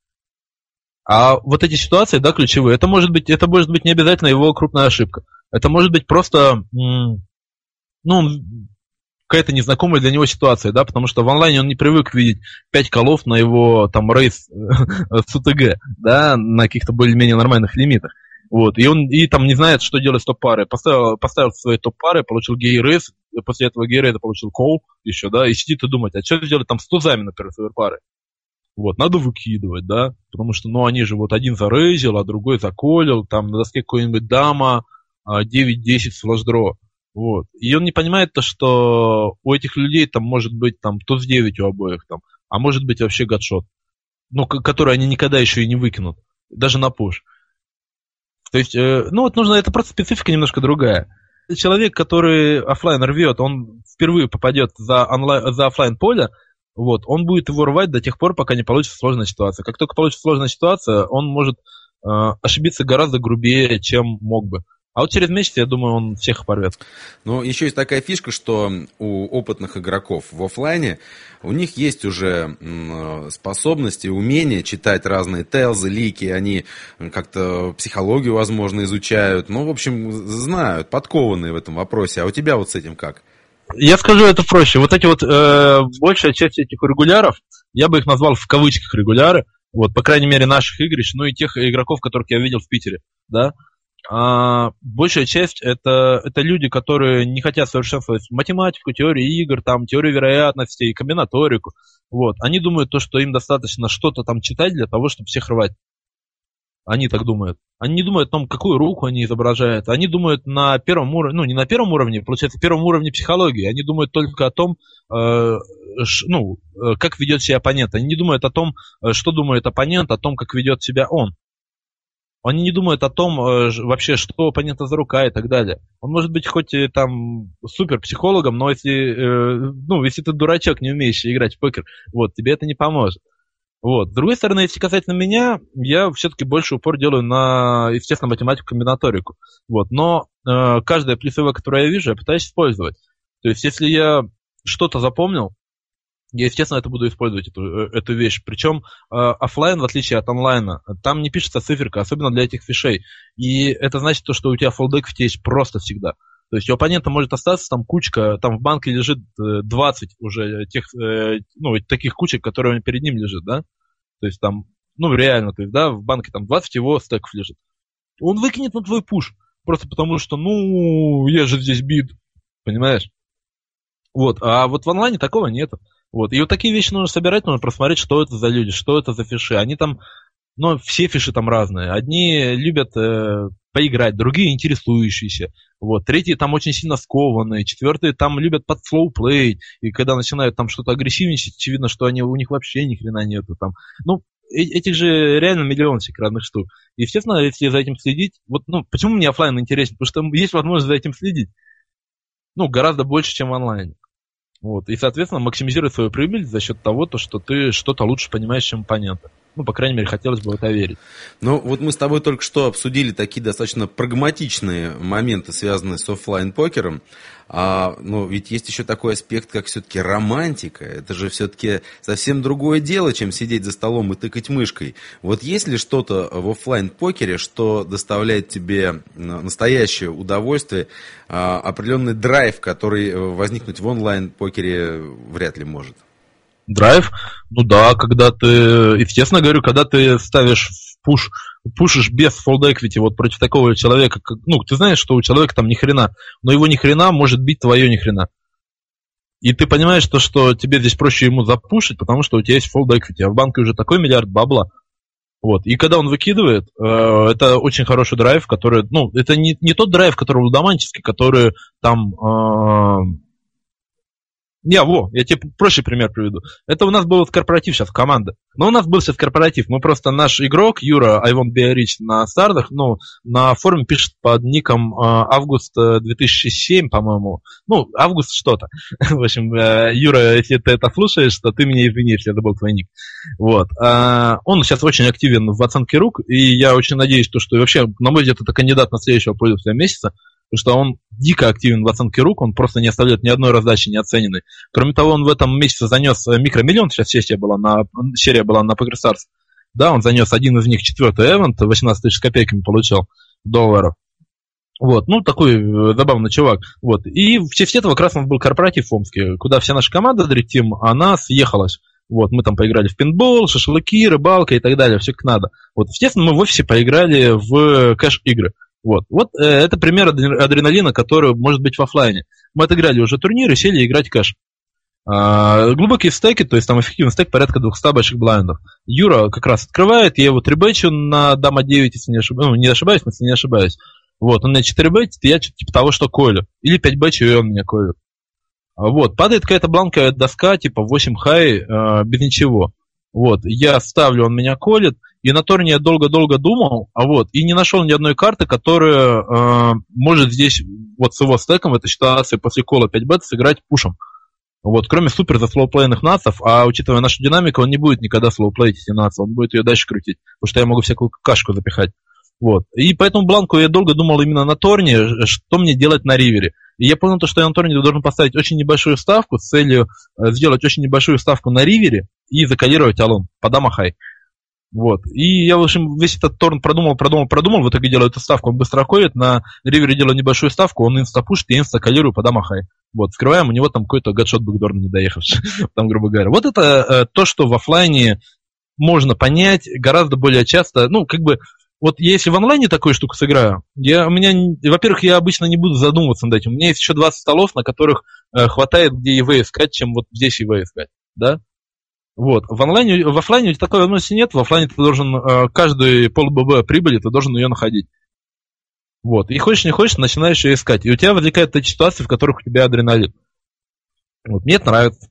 А вот эти ситуации, да, ключевые, это может быть, это может быть не обязательно его крупная ошибка. Это может быть просто, м- ну, какая-то незнакомая для него ситуация, да, потому что в онлайне он не привык видеть пять колов на его там рейс с УТГ, да, на каких-то более-менее нормальных лимитах. Вот, и он и там не знает, что делать с топ-парой. Поставил, поставил свои топ-пары, получил гей-рейс, после этого гей-рейса получил кол еще, да, и сидит и думает, а что сделать там с тузами, например, своей пары? Вот, надо выкидывать, да, потому что, ну, они же вот один зарейзил, а другой заколил, там на доске какой-нибудь дама, девять десять с флэш-дро. Вот. И он не понимает то, что у этих людей там может быть там туз девять у обоих, там, а может быть вообще гадшот, ну, который они никогда еще и не выкинут, даже на пуш. То есть, э, ну вот нужно, это просто специфика немножко другая. Человек, который офлайн рвет, он впервые попадет за, онлайн, за офлайн поле, вот, он будет его рвать до тех пор, пока не получится сложная ситуация. Как только получится сложная ситуация, он может э, ошибиться гораздо грубее, чем мог бы. А вот через месяц, я думаю, он всех порвет. Но еще есть такая фишка, что у опытных игроков в офлайне у них есть уже способности, умения читать разные тейлзы, лики, они как-то психологию, возможно, изучают. Ну, в общем, знают, подкованные в этом вопросе. А у тебя вот с этим как? Я скажу это проще. Вот эти вот, э, большая часть этих регуляров, я бы их назвал в кавычках регуляры, вот, по крайней мере, наших игрищ, ну и тех игроков, которых я видел в Питере, да. А большая часть это, это люди, которые не хотят совершенствовать математику, теорию игр, там, теорию вероятностей, комбинаторику. Вот. Они думают, то, что им достаточно что-то там читать для того, чтобы всех рвать. Они так думают. Они не думают о том, какую руку они изображают. Они думают на первом уровне, ну, не на первом уровне, получается, первом уровне психологии. Они думают только о том, э, ш, ну, как ведет себя оппонент. Они не думают о том, что думает оппонент, о том, как ведет себя он. Они не думают о том, вообще, что у оппонента за рука и так далее. Он может быть хоть и там супер психологом, но если, ну, если ты дурачок, не умеешь играть в покер, вот, тебе это не поможет. Вот. С другой стороны, если касательно меня, я все-таки больше упор делаю на, естественно, математику, комбинаторику. Вот. Но э, каждое плюсовое, которое я вижу, я пытаюсь использовать. То есть, если я что-то запомнил, я, естественно, это буду использовать, эту, эту вещь. Причем э, офлайн, в отличие от онлайна, там не пишется циферка, особенно для этих фишей. И это значит то, что у тебя фолл equity есть просто всегда. То есть у оппонента может остаться там кучка, там в банке лежит двадцать уже тех, э, ну, таких кучек, которые перед ним лежит, да? То есть там, ну, реально, то есть, да, в банке там двадцать его стеков лежит. Он выкинет на твой пуш, просто потому что, ну, я же здесь бит, понимаешь? Вот, а вот в онлайне такого нет. Вот. И вот такие вещи нужно собирать, нужно просмотреть, что это за люди, что это за фиши. Они там, ну, все фиши там разные. Одни любят э, поиграть, другие интересующиеся. Вот. Третьи там очень сильно скованные, четвертые там любят под слоуплей. И когда начинают там что-то агрессивничать, очевидно, что они, у них вообще ни хрена нету там. Ну, э- этих же реально миллиончик разных штук. И, естественно, если за этим следить, вот, ну, почему мне офлайн интересен? Потому что есть возможность за этим следить. Ну, гораздо больше, чем в онлайне. Вот. И, соответственно, максимизировать свою прибыль за счет того, то, что ты что-то лучше понимаешь, чем оппонента. Ну, по крайней мере, хотелось бы в это верить. Ну, вот мы с тобой только что обсудили такие достаточно прагматичные моменты, связанные с офлайн-покером. А, но ведь есть еще такой аспект, как все-таки романтика. Это же все-таки совсем другое дело, чем сидеть за столом и тыкать мышкой. Вот есть ли что-то в офлайн-покере, что доставляет тебе настоящее удовольствие, а, определенный драйв, который возникнуть в онлайн-покере вряд ли может? Драйв? Ну да, когда ты, естественно говорю, когда ты ставишь в пуш, пушишь без fold equity вот против такого человека, как, ну, ты знаешь, что у человека там ни хрена, но его ни хрена может бить твое ни хрена. И ты понимаешь, то, что тебе здесь проще ему запушить, потому что у тебя есть fold equity, а в банке уже такой миллиард бабла. Вот. И когда он выкидывает, э, это очень хороший драйв, который, ну, это не, не тот драйв, который лудоманческий, который там... Э, Не, во, я тебе проще пример приведу. Это у нас был корпоратив сейчас, команда. Но у нас был сейчас корпоратив. Мы просто наш игрок, Юра I won't be rich на стартах, ну, на форуме пишет под ником э, август две тысячи седьмой, по-моему. Ну, август что-то. В общем, э, Юра, если ты это слушаешь, то ты меня извини, если это был твой ник. Вот. Э, он сейчас очень активен в оценке рук, и я очень надеюсь, что, что вообще, на мой взгляд, это кандидат на следующего пользователя месяца. Потому что он дико активен в оценке рук, он просто не оставляет ни одной раздачи неоцененной. Кроме того, он в этом месяце занес микромиллион, сейчас серия была на, серия была на PokerStars. Да, он занес один из них, четвертый эвент, восемнадцать тысяч с копейками получил долларов. Вот, ну, такой забавный чувак. Вот. И в честь этого как раз у нас был корпоратив в Омске, куда вся наша команда Dream Team, она съехалась. Вот, мы там поиграли в пейнтбол, шашлыки, рыбалка и так далее, все как надо. Вот, естественно, мы в офисе поиграли в кэш-игры. Вот, вот э, это пример адреналина, который может быть в офлайне. Мы отыграли уже турниры, сели играть кэш. А, глубокие стеки, то есть там эффективный стек порядка двухсот больших блайндов. Юра как раз открывает, я его трибэчу на дама девять, если не ошибаюсь, ну, не ошибаюсь, если не ошибаюсь. Вот, он меня четыре бетит, и я что-то типа того, что колю. Или пять бетчу, и он меня колет. Вот, падает какая-то бланковая доска, типа восемь хай, э, без ничего. Вот, я ставлю, он меня колет. И на турне я долго-долго думал, а вот, и не нашел ни одной карты, которая э, может здесь, вот с его стеком в этой ситуации после кола пять бет сыграть пушем. Вот, кроме супер заслоуплейных нацев, а учитывая нашу динамику, он не будет никогда слоуплеить эти нации, он будет ее дальше крутить, потому что я могу всякую кашку запихать. Вот. И по этому бланку я долго думал именно на Торне, что мне делать на ривере. И я понял, что я на Торне должен поставить очень небольшую ставку с целью сделать очень небольшую ставку на ривере и закодировать алон под амахай. Вот. И я, в общем, весь этот Торн продумал, продумал, продумал. В итоге делаю эту ставку, он быстро ходит. На ривере делаю небольшую ставку, он инстапушит, я инстакодирую под амахай. Вот. Скрываем, у него там какой-то гадшот бэкдор не доехавший. Там, грубо говоря. Вот это э, то, что в офлайне можно понять гораздо более часто. Ну, как бы, вот если в онлайне такую штуку сыграю, я, у меня, во-первых, я обычно не буду задумываться над этим. У меня есть еще двадцать столов, на которых э, хватает где и ви искать, чем вот здесь и ви искать. Да? Вот. В онлайне, в офлайне у тебя такой возможности нет. В офлайне ты должен э, каждый пол ББ прибыли, ты должен ее находить. Вот. И хочешь, не хочешь, начинаешь ее искать. И у тебя возникают такие ситуации, в которых у тебя адреналин. Вот. Мне это нравится.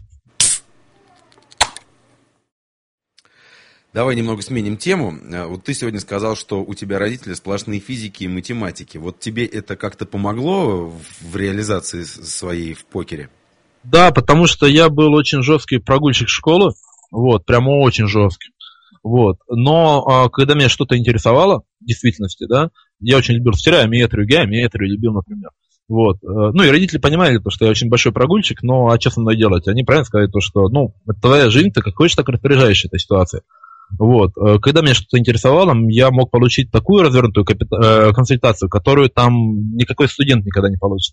Давай немного сменим тему. Вот ты сегодня сказал, что у тебя родители сплошные физики и математики. Вот тебе это как-то помогло в реализации своей в покере? Да, потому что я был очень жесткий прогульщик школы, вот, прямо очень жесткий. Вот. Но а, когда меня что-то интересовало, в действительности, да, я очень любил стереометрию, геометрию любил, например. Вот. Ну и родители понимали, то, что я очень большой прогульщик, но а что со мной делать? Они правильно сказали, то, что ну, это твоя жизнь, ты как хочешь, так распоряжаешься этой ситуацией. Вот. Когда меня что-то интересовало, я мог получить такую развернутую капита- консультацию, которую там никакой студент никогда не получит.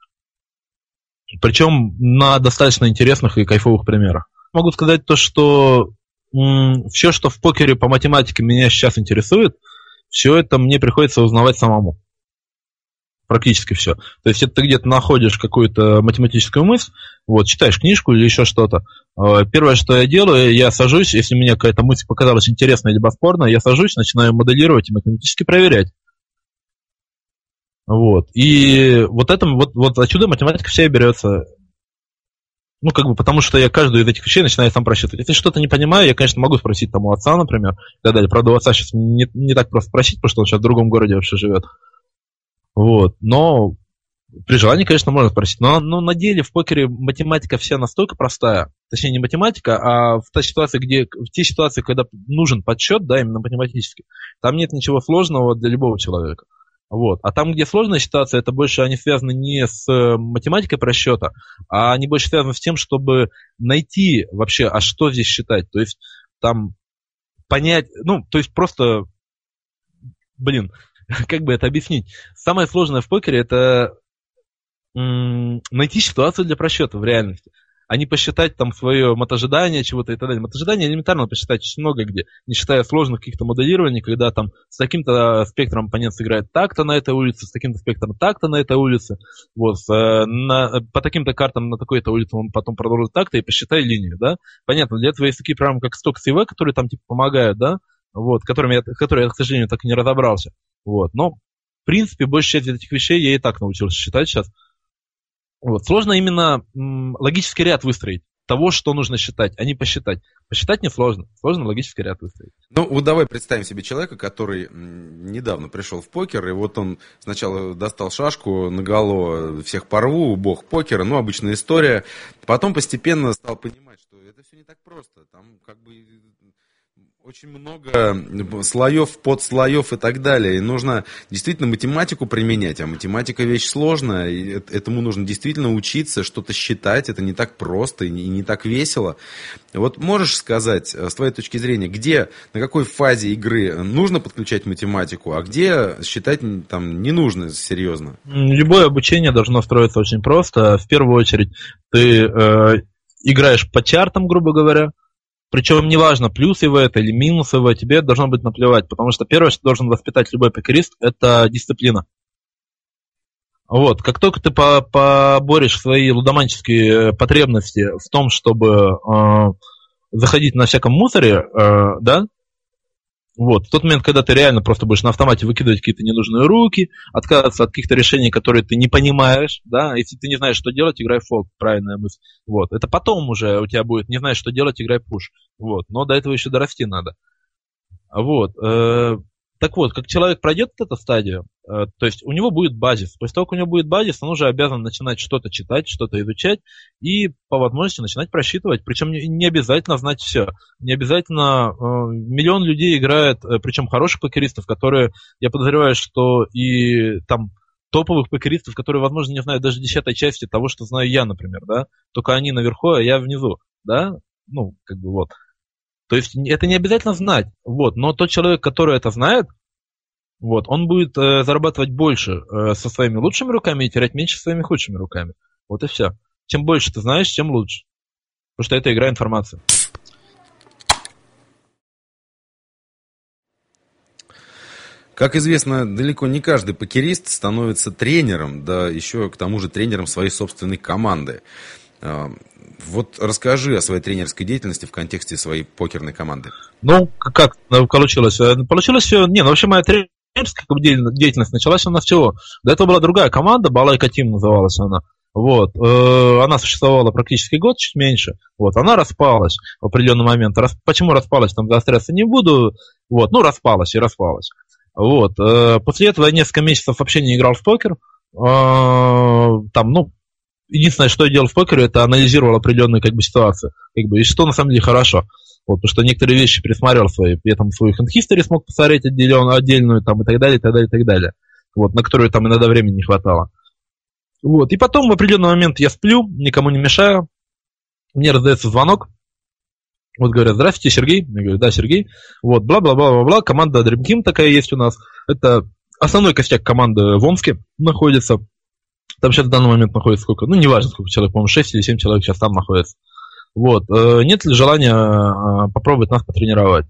Причем на достаточно интересных и кайфовых примерах. Могу сказать то, что м- все, что в покере по математике меня сейчас интересует, все это мне приходится узнавать самому. Практически все. То есть, это ты где-то находишь какую-то математическую мысль, вот, читаешь книжку или еще что-то. Первое, что я делаю, я сажусь, если мне какая-то мысль показалась интересной либо спорной, я сажусь, начинаю моделировать и математически проверять. Вот. И вот, это, вот, вот отсюда математика вся и берется. Ну, как бы, потому что я каждую из этих вещей начинаю сам просчитывать. Если что-то не понимаю, я, конечно, могу спросить там у отца, например, и так далее. Правда, у отца сейчас не, не так просто спросить, потому что он сейчас в другом городе вообще живет. Вот, но при желании, конечно, можно спросить. Но, но на деле в покере математика вся настолько простая, точнее не математика, а в той ситуации, где, в те ситуации, когда нужен подсчет, да, именно математически, там нет ничего сложного для любого человека. Вот. А там, где сложная ситуация, это больше они связаны не с математикой просчета, а они больше связаны с тем, чтобы найти вообще, а что здесь считать. То есть там понять, ну, то есть просто, блин, как бы это объяснить? Самое сложное в покере – это м- найти ситуацию для просчета в реальности, а не посчитать там свое мотожидание чего-то и так далее. Мотожидание элементарно посчитать очень много где, не считая сложных каких-то моделирований, когда там с таким-то спектром оппонент сыграет так-то на этой улице, с таким-то спектром так-то на этой улице, вот, с, на, по таким-то картам на такой-то улице он потом продолжит так-то и посчитай линию, да. Понятно, для этого есть такие программы, как Stocks и ви, которые там типа помогают, да, вот, которыми я, которые я, к сожалению, так и не разобрался. Вот. Но, в принципе, большая часть этих вещей я и так научился считать сейчас. Вот. Сложно именно м, логический ряд выстроить того, что нужно считать, а не посчитать. Посчитать несложно. Сложно логический ряд выстроить. Ну, вот давай представим себе человека, который недавно пришел в покер, и вот он сначала достал шашку наголо, всех порву, бог покера, ну, обычная история. Потом постепенно стал понимать, что это все не так просто. Там как бы очень много слоев, подслоев и так далее. И нужно действительно математику применять. А математика вещь сложная. И этому нужно действительно учиться, что-то считать. Это не так просто и не так весело. Вот можешь сказать, с твоей точки зрения, где, на какой фазе игры нужно подключать математику, а где считать там не нужно серьезно? Любое обучение должно строиться очень просто. В первую очередь ты э, играешь по чартам, грубо говоря. Причем неважно, плюсы в это или минусы в, тебе должно быть наплевать, потому что первое, что должен воспитать любой покерист, это дисциплина. Вот, как только ты поборешь свои лудоманческие потребности в том, чтобы э, заходить на всяком мусоре, э, да, вот, в тот момент, когда ты реально просто будешь на автомате выкидывать какие-то ненужные руки, отказываться от каких-то решений, которые ты не понимаешь, да, если ты не знаешь, что делать, играй фолд, правильная мысль, вот, это потом уже у тебя будет, не знаешь, что делать, играй пуш, вот, но до этого еще дорасти надо, вот, Так вот, как человек пройдет эту стадию, э, то есть у него будет базис. После того, как у него будет базис, он уже обязан начинать что-то читать, что-то изучать и по возможности начинать просчитывать. Причем не, не обязательно знать все. Не обязательно... Э, миллион людей играет, э, причем хороших покеристов, которые, я подозреваю, что и там топовых покеристов, которые, возможно, не знают даже десятой части того, что знаю я, например, да. Только они наверху, а я внизу, да. Ну, как бы вот. То есть это не обязательно знать, вот, но тот человек, который это знает, вот, он будет э, зарабатывать больше э, со своими лучшими руками и терять меньше своими худшими руками. Вот и все. Чем больше ты знаешь, тем лучше. Потому что это игра информации. Как известно, далеко не каждый покерист становится тренером, да еще к тому же тренером своей собственной команды. Вот расскажи о своей тренерской деятельности в контексте своей покерной команды. Ну, как получилось? Получилось все... Не, ну вообще моя тренерская деятельность началась она с чего? До этого была другая команда, Балайка Тим называлась она. Вот. Она существовала практически год, чуть меньше. Вот. Она распалась в определенный момент. Почему распалась, там заостряться не буду. Вот. Ну, распалась и распалась. Вот. После этого я несколько месяцев вообще не играл в покер. Там, ну, единственное, что я делал в покере, это анализировал определенные как бы ситуации. Как бы, и что на самом деле хорошо. Вот, потому что некоторые вещи присмотрел свои. Я там свою hand history смог посмотреть отдельную, отдельную там, и так далее, и так далее, и так далее. Вот, на которую там иногда времени не хватало. Вот. И потом в определенный момент я сплю, никому не мешаю. Мне раздается звонок. Вот говорят: здравствуйте, Сергей. Я говорю: да, Сергей. Вот, бла-бла-бла-бла-бла. Команда Dream Team такая есть у нас. Это основной костяк команды в Омске находится. Там сейчас в данный момент находится сколько? Ну, неважно, сколько человек, по-моему, шесть или семь человек сейчас там находится. Вот. Нет ли желания попробовать нас потренировать?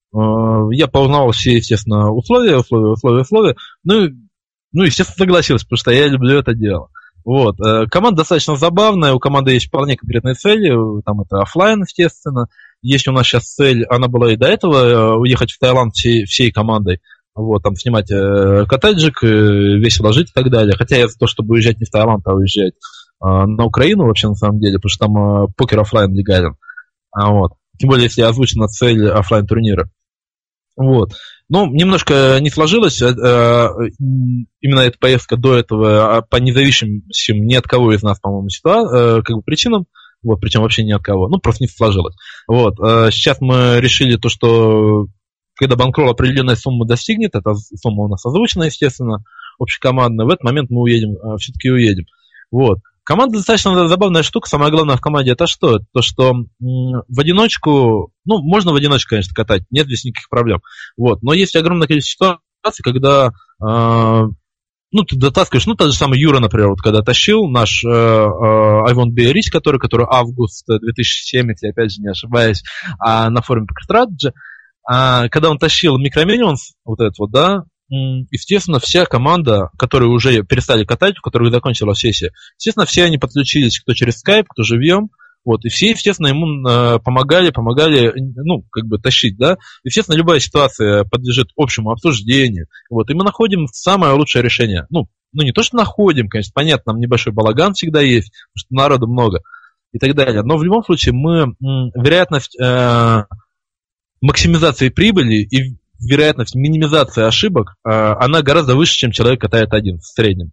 Я поузнал все, естественно, условия, условия, условия, условия. Ну, ну, естественно, согласился, потому что я люблю это дело. Вот. Команда достаточно забавная, у команды есть вполне конкретные цели, там это офлайн, естественно. Есть у нас сейчас цель, она была и до этого, уехать в Таиланд всей, всей командой. Вот, там снимать э, коттеджик, э, весело жить и так далее. Хотя я за то, чтобы уезжать не в Таиланд, а уезжать э, на Украину вообще на самом деле, потому что там э, покер офлайн легален. А, вот. Тем более, если озвучена цель офлайн турнира. Вот. Ну, немножко не сложилось. Э, э, именно эта поездка до этого по независимым ни от кого из нас, по-моему, ситуа- э, как бы причинам. Вот, причем вообще ни от кого. Ну, просто не сложилось. Вот. Э, сейчас мы решили то, что когда банкролл определенной суммы достигнет, эта сумма у нас озвучена, естественно, общекомандная, в этот момент мы уедем, все-таки уедем. Вот. Команда достаточно забавная штука, самое главное в команде это что? То, что м- в одиночку, ну, можно в одиночку, конечно, катать, нет здесь никаких проблем. Вот. Но есть огромное количество ситуаций, когда, э, ну, ты дотаскиваешь, ну, тот же самый Юра, например, вот когда тащил наш э, э, I Won't Be Rich, который, который август две тысячи седьмого, если опять же не ошибаюсь, а на форуме PokerStrategy. А когда он тащил микромиллионс, вот этот вот, да, естественно, вся команда, которые уже перестали катать, у которых закончилась сессия, естественно, все они подключились, кто через Skype, кто живьем, вот, и все, естественно, ему э, помогали, помогали, ну, как бы тащить, да, естественно, любая ситуация подлежит общему обсуждению, вот, и мы находим самое лучшее решение, ну, ну, не то, что находим, конечно, понятно, нам небольшой балаган всегда есть, потому что народу много и так далее, но в любом случае мы, м, вероятность... Э, максимизации прибыли и вероятность минимизации ошибок, она гораздо выше, чем человек катает один в среднем.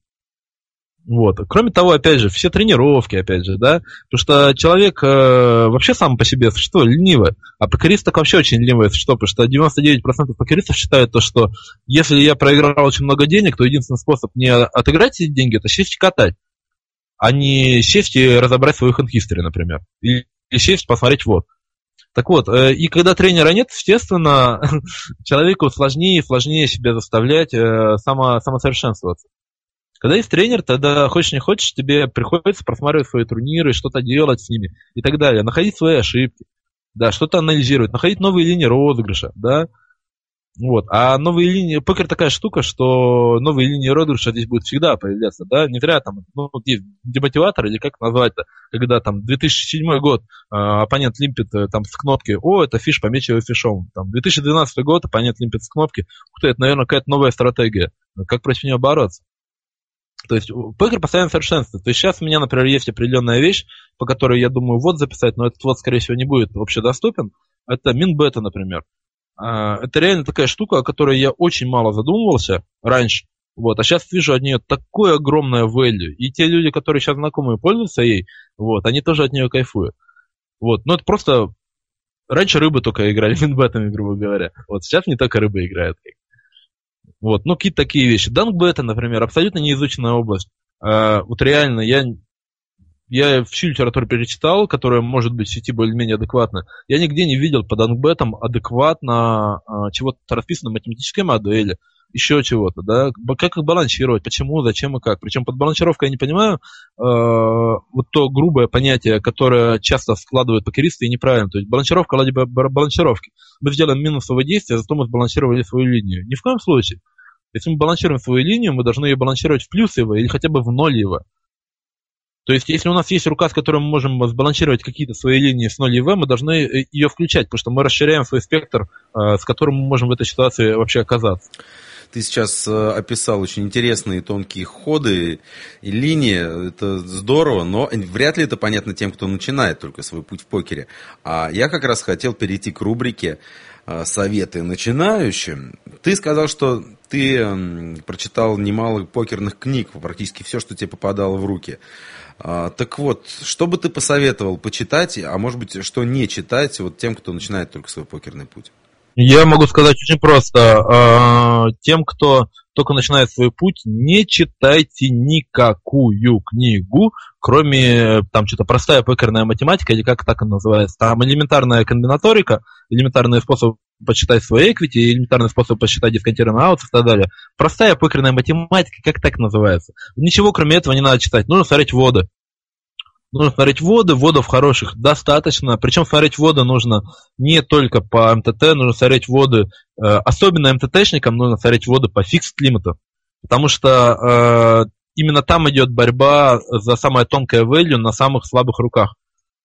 Вот. Кроме того, опять же, все тренировки, опять же, да, потому что человек вообще сам по себе существо ленивое, а покерист так вообще очень ленивое существо, потому что девяносто девять процентов покеристов считают то, что если я проиграл очень много денег, то единственный способ не отыграть эти деньги, это сесть и катать, а не сесть и разобрать свою hand history, например, или сесть посмотреть вот. Так вот, и когда тренера нет, естественно, человеку сложнее и сложнее себя заставлять само, самосовершенствоваться. Когда есть тренер, тогда хочешь не хочешь, тебе приходится просматривать свои турниры, что-то делать с ними и так далее, находить свои ошибки, да, что-то анализировать, находить новые линии розыгрыша, да. Вот. А новые линии, покер такая штука, что новые линии розыгрыша здесь будут всегда появляться, да, не зря там, ну, есть демотиватор, или как назвать-то, когда там две тысячи седьмой год э, оппонент лимпит э, там с кнопки, о, это фиш, помечь его фишом, там, две тысячи двенадцатый год оппонент лимпит с кнопки, ух ты, это, наверное, какая-то новая стратегия, как против нее бороться. То есть покер постоянно совершенствуется. То есть сейчас у меня, например, есть определенная вещь, по которой я думаю вот записать, но этот вот, скорее всего, не будет общедоступен, это минбета, например. Это реально такая штука, о которой я очень мало задумывался раньше. Вот, а сейчас вижу от нее такое огромное value. И те люди, которые сейчас знакомы и пользуются ей, вот, они тоже от нее кайфуют. Вот, ну это просто... Раньше рыбы только играли минбетами, грубо говоря. Вот сейчас не только рыбы играют. Вот, ну какие-то такие вещи. Данкбеты, например, абсолютно неизученная область. А, вот реально, я, я всю литературу перечитал, которая может быть в сети более-менее адекватна. Я нигде не видел по данкбетам адекватно а, чего-то расписано в математической модели, еще чего-то, да, как их балансировать, почему, зачем и как. Причем под балансировкой я не понимаю э, вот то грубое понятие, которое часто складывают покеристы и неправильно. То есть балансировка ради балансировки. Мы сделаем минусовое действие, зато мы сбалансировали свою линию. Ни в коем случае. Если мы балансируем свою линию, мы должны ее балансировать в плюсово или хотя бы в нолево. То есть, если у нас есть рука, с которой мы можем сбалансировать какие-то свои линии с ноль и в, мы должны ее включать, потому что мы расширяем свой спектр, э, с которым мы можем в этой ситуации вообще оказаться. Ты сейчас описал очень интересные тонкие ходы и линии. Это здорово, но вряд ли это понятно тем, кто начинает только свой путь в покере. А я как раз хотел перейти к рубрике «Советы начинающим». Ты сказал, что ты прочитал немало покерных книг, практически все, что тебе попадало в руки. Так вот, что бы ты посоветовал почитать, а может быть, что не читать вот тем, кто начинает только свой покерный путь? Я могу сказать очень просто. Тем, кто только начинает свой путь, не читайте никакую книгу, кроме там что-то простая покерная математика, или как так она называется. Там элементарная комбинаторика, элементарный способ посчитать свой equity, элементарный способ посчитать дисконтированный аутс и так далее. Простая покерная математика, как так называется. Ничего кроме этого не надо читать. Нужно смотреть воды. Нужно смотреть воды, водов хороших достаточно. Причем смотреть воды нужно не только по эм тэ тэ, нужно смотреть воды, э, особенно эм тэ тэшникам нужно смотреть воды по фиксд лимиту. Потому что э, именно там идет борьба за самое тонкое value на самых слабых руках.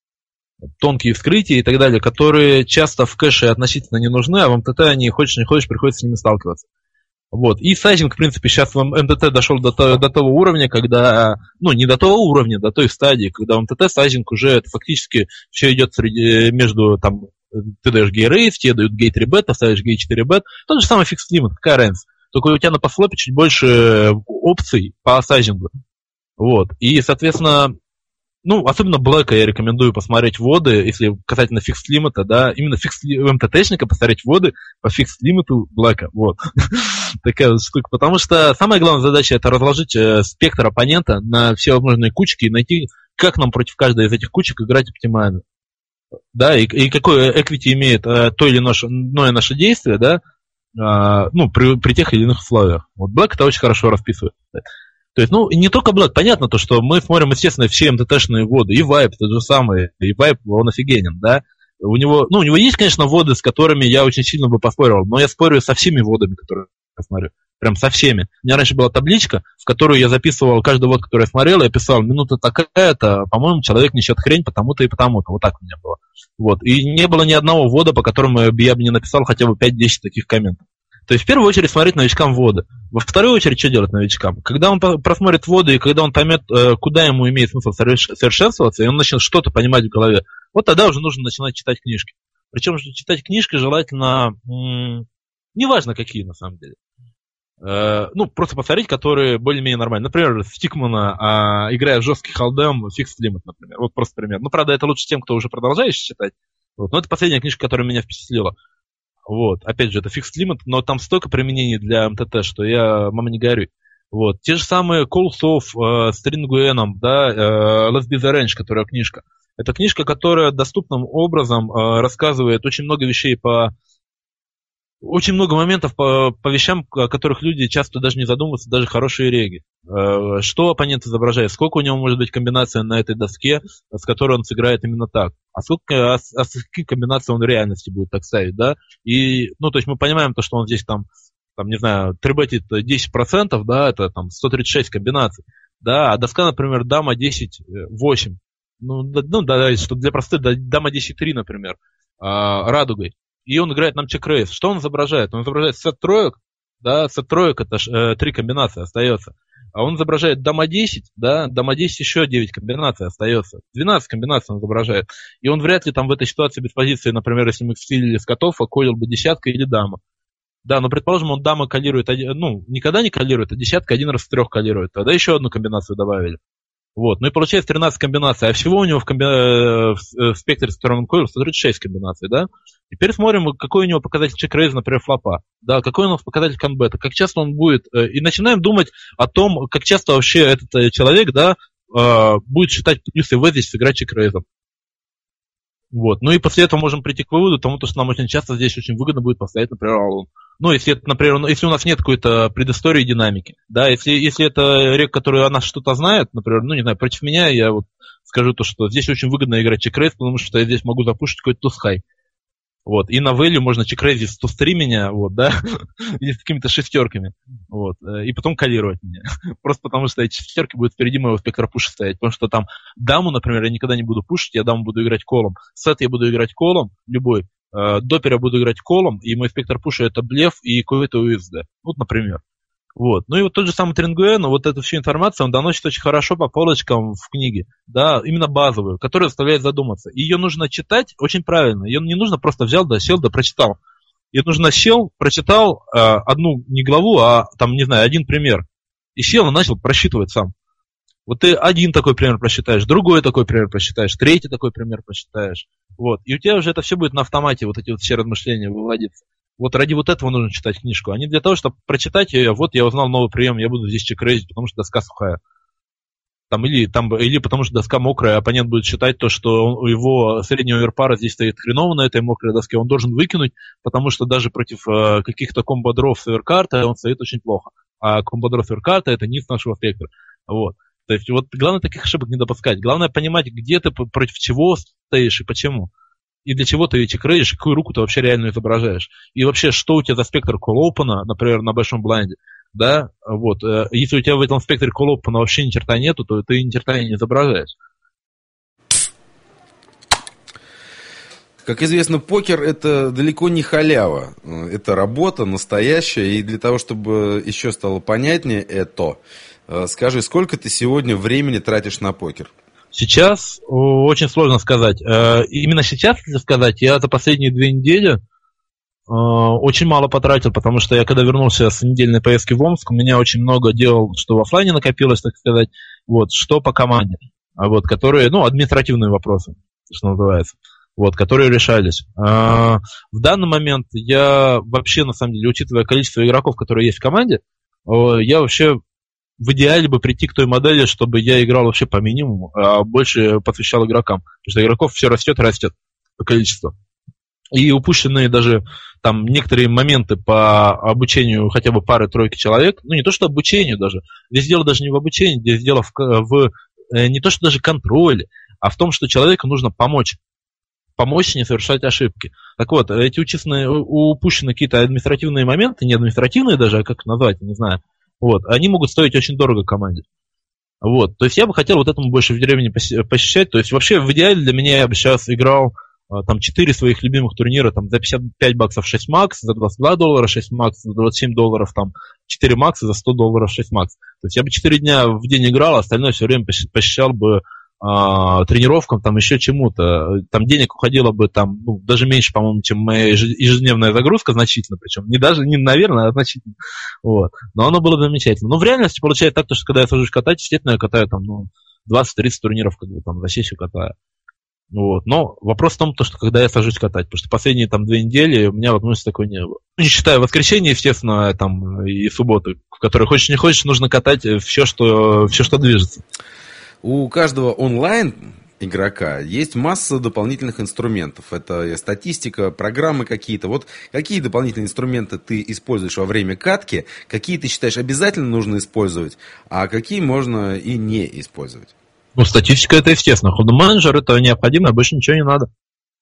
Тонкие вскрытия и так далее, которые часто в кэше относительно не нужны, а в эм тэ тэ они, хочешь не хочешь, приходится с ними сталкиваться. Вот. И сайзинг, в принципе, сейчас в эм тэ тэ дошел до, то, до того уровня, когда, ну, не до того уровня, до той стадии, когда в эм тэ тэ сайзинг уже это фактически все идет среди, между, там, ты даешь гей-рейс, тебе дают гей три бет, поставишь гей четыре бет, тот же самый фикс лимит, какая разница. Только у тебя на подфлопе чуть больше опций по сайзингу. Вот. И, соответственно, ну, особенно Блэка я рекомендую посмотреть воды, если касательно фикс-лимита, да, именно фикс эм тэ тэшника посмотреть воды по фикс-лимиту Блэка, вот. Такая вот штука, потому что самая главная задача это разложить э, спектр оппонента на все возможные кучки и найти, как нам против каждой из этих кучек играть оптимально. Да, и, и какое equity имеет э, то или иное наше действие, да, э, ну, при, при тех или иных условиях. Вот Блэк это очень хорошо расписывает. То есть, ну, не только Black, понятно то, что мы смотрим, естественно, все эм тэ тэшные воды, и Vibe тот же самый, и Vibe, он офигенен, да. У него, ну, у него есть, конечно, воды, с которыми я очень сильно бы поспорил, но я спорю со всеми водами, которые я смотрю, прям со всеми. У меня раньше была табличка, в которую я записывал каждый вод, который я смотрел, я писал, минута такая-то, по-моему, человек несет хрень потому-то и потому-то, вот так у меня было. Вот, и не было ни одного вода, по которому я бы не написал хотя бы пять-десять таких комментов. То есть, в первую очередь, смотреть новичкам воды. Во вторую очередь, что делать новичкам? Когда он просмотрит воды, и когда он поймет, куда ему имеет смысл совершенствоваться, и он начнет что-то понимать в голове, вот тогда уже нужно начинать читать книжки. Причем читать книжки желательно, м- неважно какие, на самом деле. Э- ну, просто посмотреть, которые более-менее нормальные. Например, Стикмана, а, играя в жесткий холдем, Fixed Limit, например. Вот просто пример. Ну, правда, это лучше тем, кто уже продолжаешь читать. Вот. Но это последняя книжка, которая меня впечатлила. Вот, опять же, это фикс лимит, но там столько применений для эм тэ тэ, что я, мама, не горюй. Вот, те же самые Calls of э, с Трингуэном, да, э, Let's Be The Range, которая книжка. Это книжка, которая доступным образом э, рассказывает очень много вещей по... Очень много моментов по, по вещам, о которых люди часто даже не задумываются, даже хорошие реги. Э, что оппонент изображает, сколько у него может быть комбинация на этой доске, с которой он сыграет именно так, а сколько, а, а с какие комбинации он в реальности будет так ставить, да, и, ну, то есть мы понимаем то, что он здесь там, там, не знаю, трибетит десять процентов, да, это там сто тридцать шесть комбинаций, да, а доска, например, дама десять восемь, ну, да, ну, да, что для простых, да, дама десять три, например, а, радугой. И он играет нам чек-рейс. Что он изображает? Он изображает сет троек, да, сет троек это э, три комбинации остается. а он изображает дама десять, да, дама десять еще девять комбинаций остается. двенадцать комбинаций он изображает. И он вряд ли там в этой ситуации без позиции, например, если мы встилили с котов, околил бы десятка или дама. Да, но, предположим, он дама коллирует, ну, никогда не коллирует, а десятка один раз в трех коллирует. Тогда еще одну комбинацию добавили. Вот, ну и получается тринадцать комбинаций, а всего у него в, комби... в спектре, с которым он коллил, сто тридцать шесть комбинаций, да? Теперь смотрим, какой у него показатель чек-рейза, например, флопа. Да, какой у нас показатель конбета, как часто он будет... И начинаем думать о том, как часто вообще этот человек, да, будет считать плюсы в здесь сыграть чек-рейзом. Вот. Ну и после этого можем прийти к выводу, тому, что нам очень часто здесь очень выгодно будет поставить, например, Аллон. Ну, если это, например, если у нас нет какой-то предыстории динамики, да, если, если это рек, который о нас что-то знает, например, ну, не знаю, против меня, я вот скажу то, что здесь очень выгодно играть чек-рейз, потому что я здесь могу запушить какой-то туз-хай. Вот. И на value можно чек-рейзить с туз-три меня, вот, да, или с какими-то шестерками, вот, и потом коллировать меня. Просто потому что эти шестерки будут впереди моего спектра пуша стоять, потому что там даму, например, я никогда не буду пушить, я даму буду играть колом, сет я буду играть колом, любой, допер я буду играть колом, и мой спектр пуша это блеф и какой-то ю эс ди, вот, например. Вот. Ну и вот тот же самый Трингуэн, вот эту всю информацию он доносит очень хорошо по полочкам в книге, да, именно базовую, которая заставляет задуматься. Ее нужно читать очень правильно, ее не нужно просто взял, да, сел, да, прочитал. Ее нужно сел, прочитал э, одну, не главу, а там, не знаю, один пример. И сел и начал просчитывать сам. Вот ты один такой пример просчитаешь, другой такой пример просчитаешь, третий такой пример просчитаешь. Вот. И у тебя уже это все будет на автомате, вот эти вот все размышления выводиться. Вот ради вот этого нужно читать книжку, а не для того, чтобы прочитать ее, вот я узнал новый прием, я буду здесь чек-рейзить, потому что доска сухая. Там, или, там, или потому что доска мокрая, оппонент будет считать то, что он, у его среднего оверпара здесь стоит хреново на этой мокрой доске, он должен выкинуть, потому что даже против э, каких-то комбо-дров с оверкарта он стоит очень плохо. А комбо-дров с оверкарта это низ нашего спектра. Вот. То есть вот главное таких ошибок не допускать. Главное понимать, где ты против чего стоишь и почему. И для чего ты ее чек-рейзишь, какую руку ты вообще реально изображаешь. И вообще, что у тебя за спектр call-open, например, на большом блайнде. Да, вот. Если у тебя в этом спектре call-open вообще ни черта нету, то ты ни черта не изображаешь. Как известно, покер – это далеко не халява. Это работа настоящая. И для того, чтобы еще стало понятнее это, скажи, сколько ты сегодня времени тратишь на покер? Сейчас очень сложно сказать. Именно сейчас, если сказать, я за последние две недели очень мало потратил, потому что я когда вернулся с недельной поездки в Омск, у меня очень много дел, что в офлайне накопилось, так сказать, вот, что по команде, вот, которые, ну, административные вопросы, что называется, вот, которые решались. В данный момент я вообще, на самом деле, учитывая количество игроков, которые есть в команде, я вообще в идеале бы прийти к той модели, чтобы я играл вообще по минимуму, а больше посвящал игрокам. Потому что игроков все растет и растет по количеству. И упущенные даже там некоторые моменты по обучению хотя бы пары-тройки человек, ну не то что обучению даже, здесь дело даже не в обучении, здесь дело в, в не то что даже контроле, а в том, что человеку нужно помочь. Помочь не совершать ошибки. Так вот, эти участные, упущенные какие-то административные моменты, не административные даже, а как назвать, не знаю, вот, они могут стоить очень дорого команде. Вот, то есть я бы хотел вот этому больше времени посвящать. То есть вообще в идеале для меня я бы сейчас играл там четыре своих любимых турнира там за пятьдесят пять баксов шесть макс, за двадцать два доллара шесть макс, за двадцать семь долларов там четыре макс, за сто долларов шесть макс. То есть я бы четыре дня в день играл, а остальное все время посвящал бы а, тренировкам, там еще чему-то. Там денег уходило бы там, ну, даже меньше, по-моему, чем моя ежедневная загрузка, значительно, причем не даже, не наверное, а значительно. Вот. Но оно было бы замечательно. Но в реальности получается так, что когда я сажусь катать, естественно, я катаю там, ну, двадцать-тридцать турниров, как бы там за сессию катаю. Вот. Но вопрос в том, что когда я сажусь катать, потому что последние там две недели у меня возможности такой не было. Не считая воскресенье, естественно, там и субботы, в которые хочешь не хочешь, нужно катать все, что, все, что движется. У каждого онлайн игрока есть масса дополнительных инструментов. Это статистика, программы какие-то. Вот какие дополнительные инструменты ты используешь во время катки, какие ты считаешь обязательно нужно использовать, а какие можно и не использовать? Ну, статистика это естественно. Ходом-менеджер это необходимо, больше ничего не надо.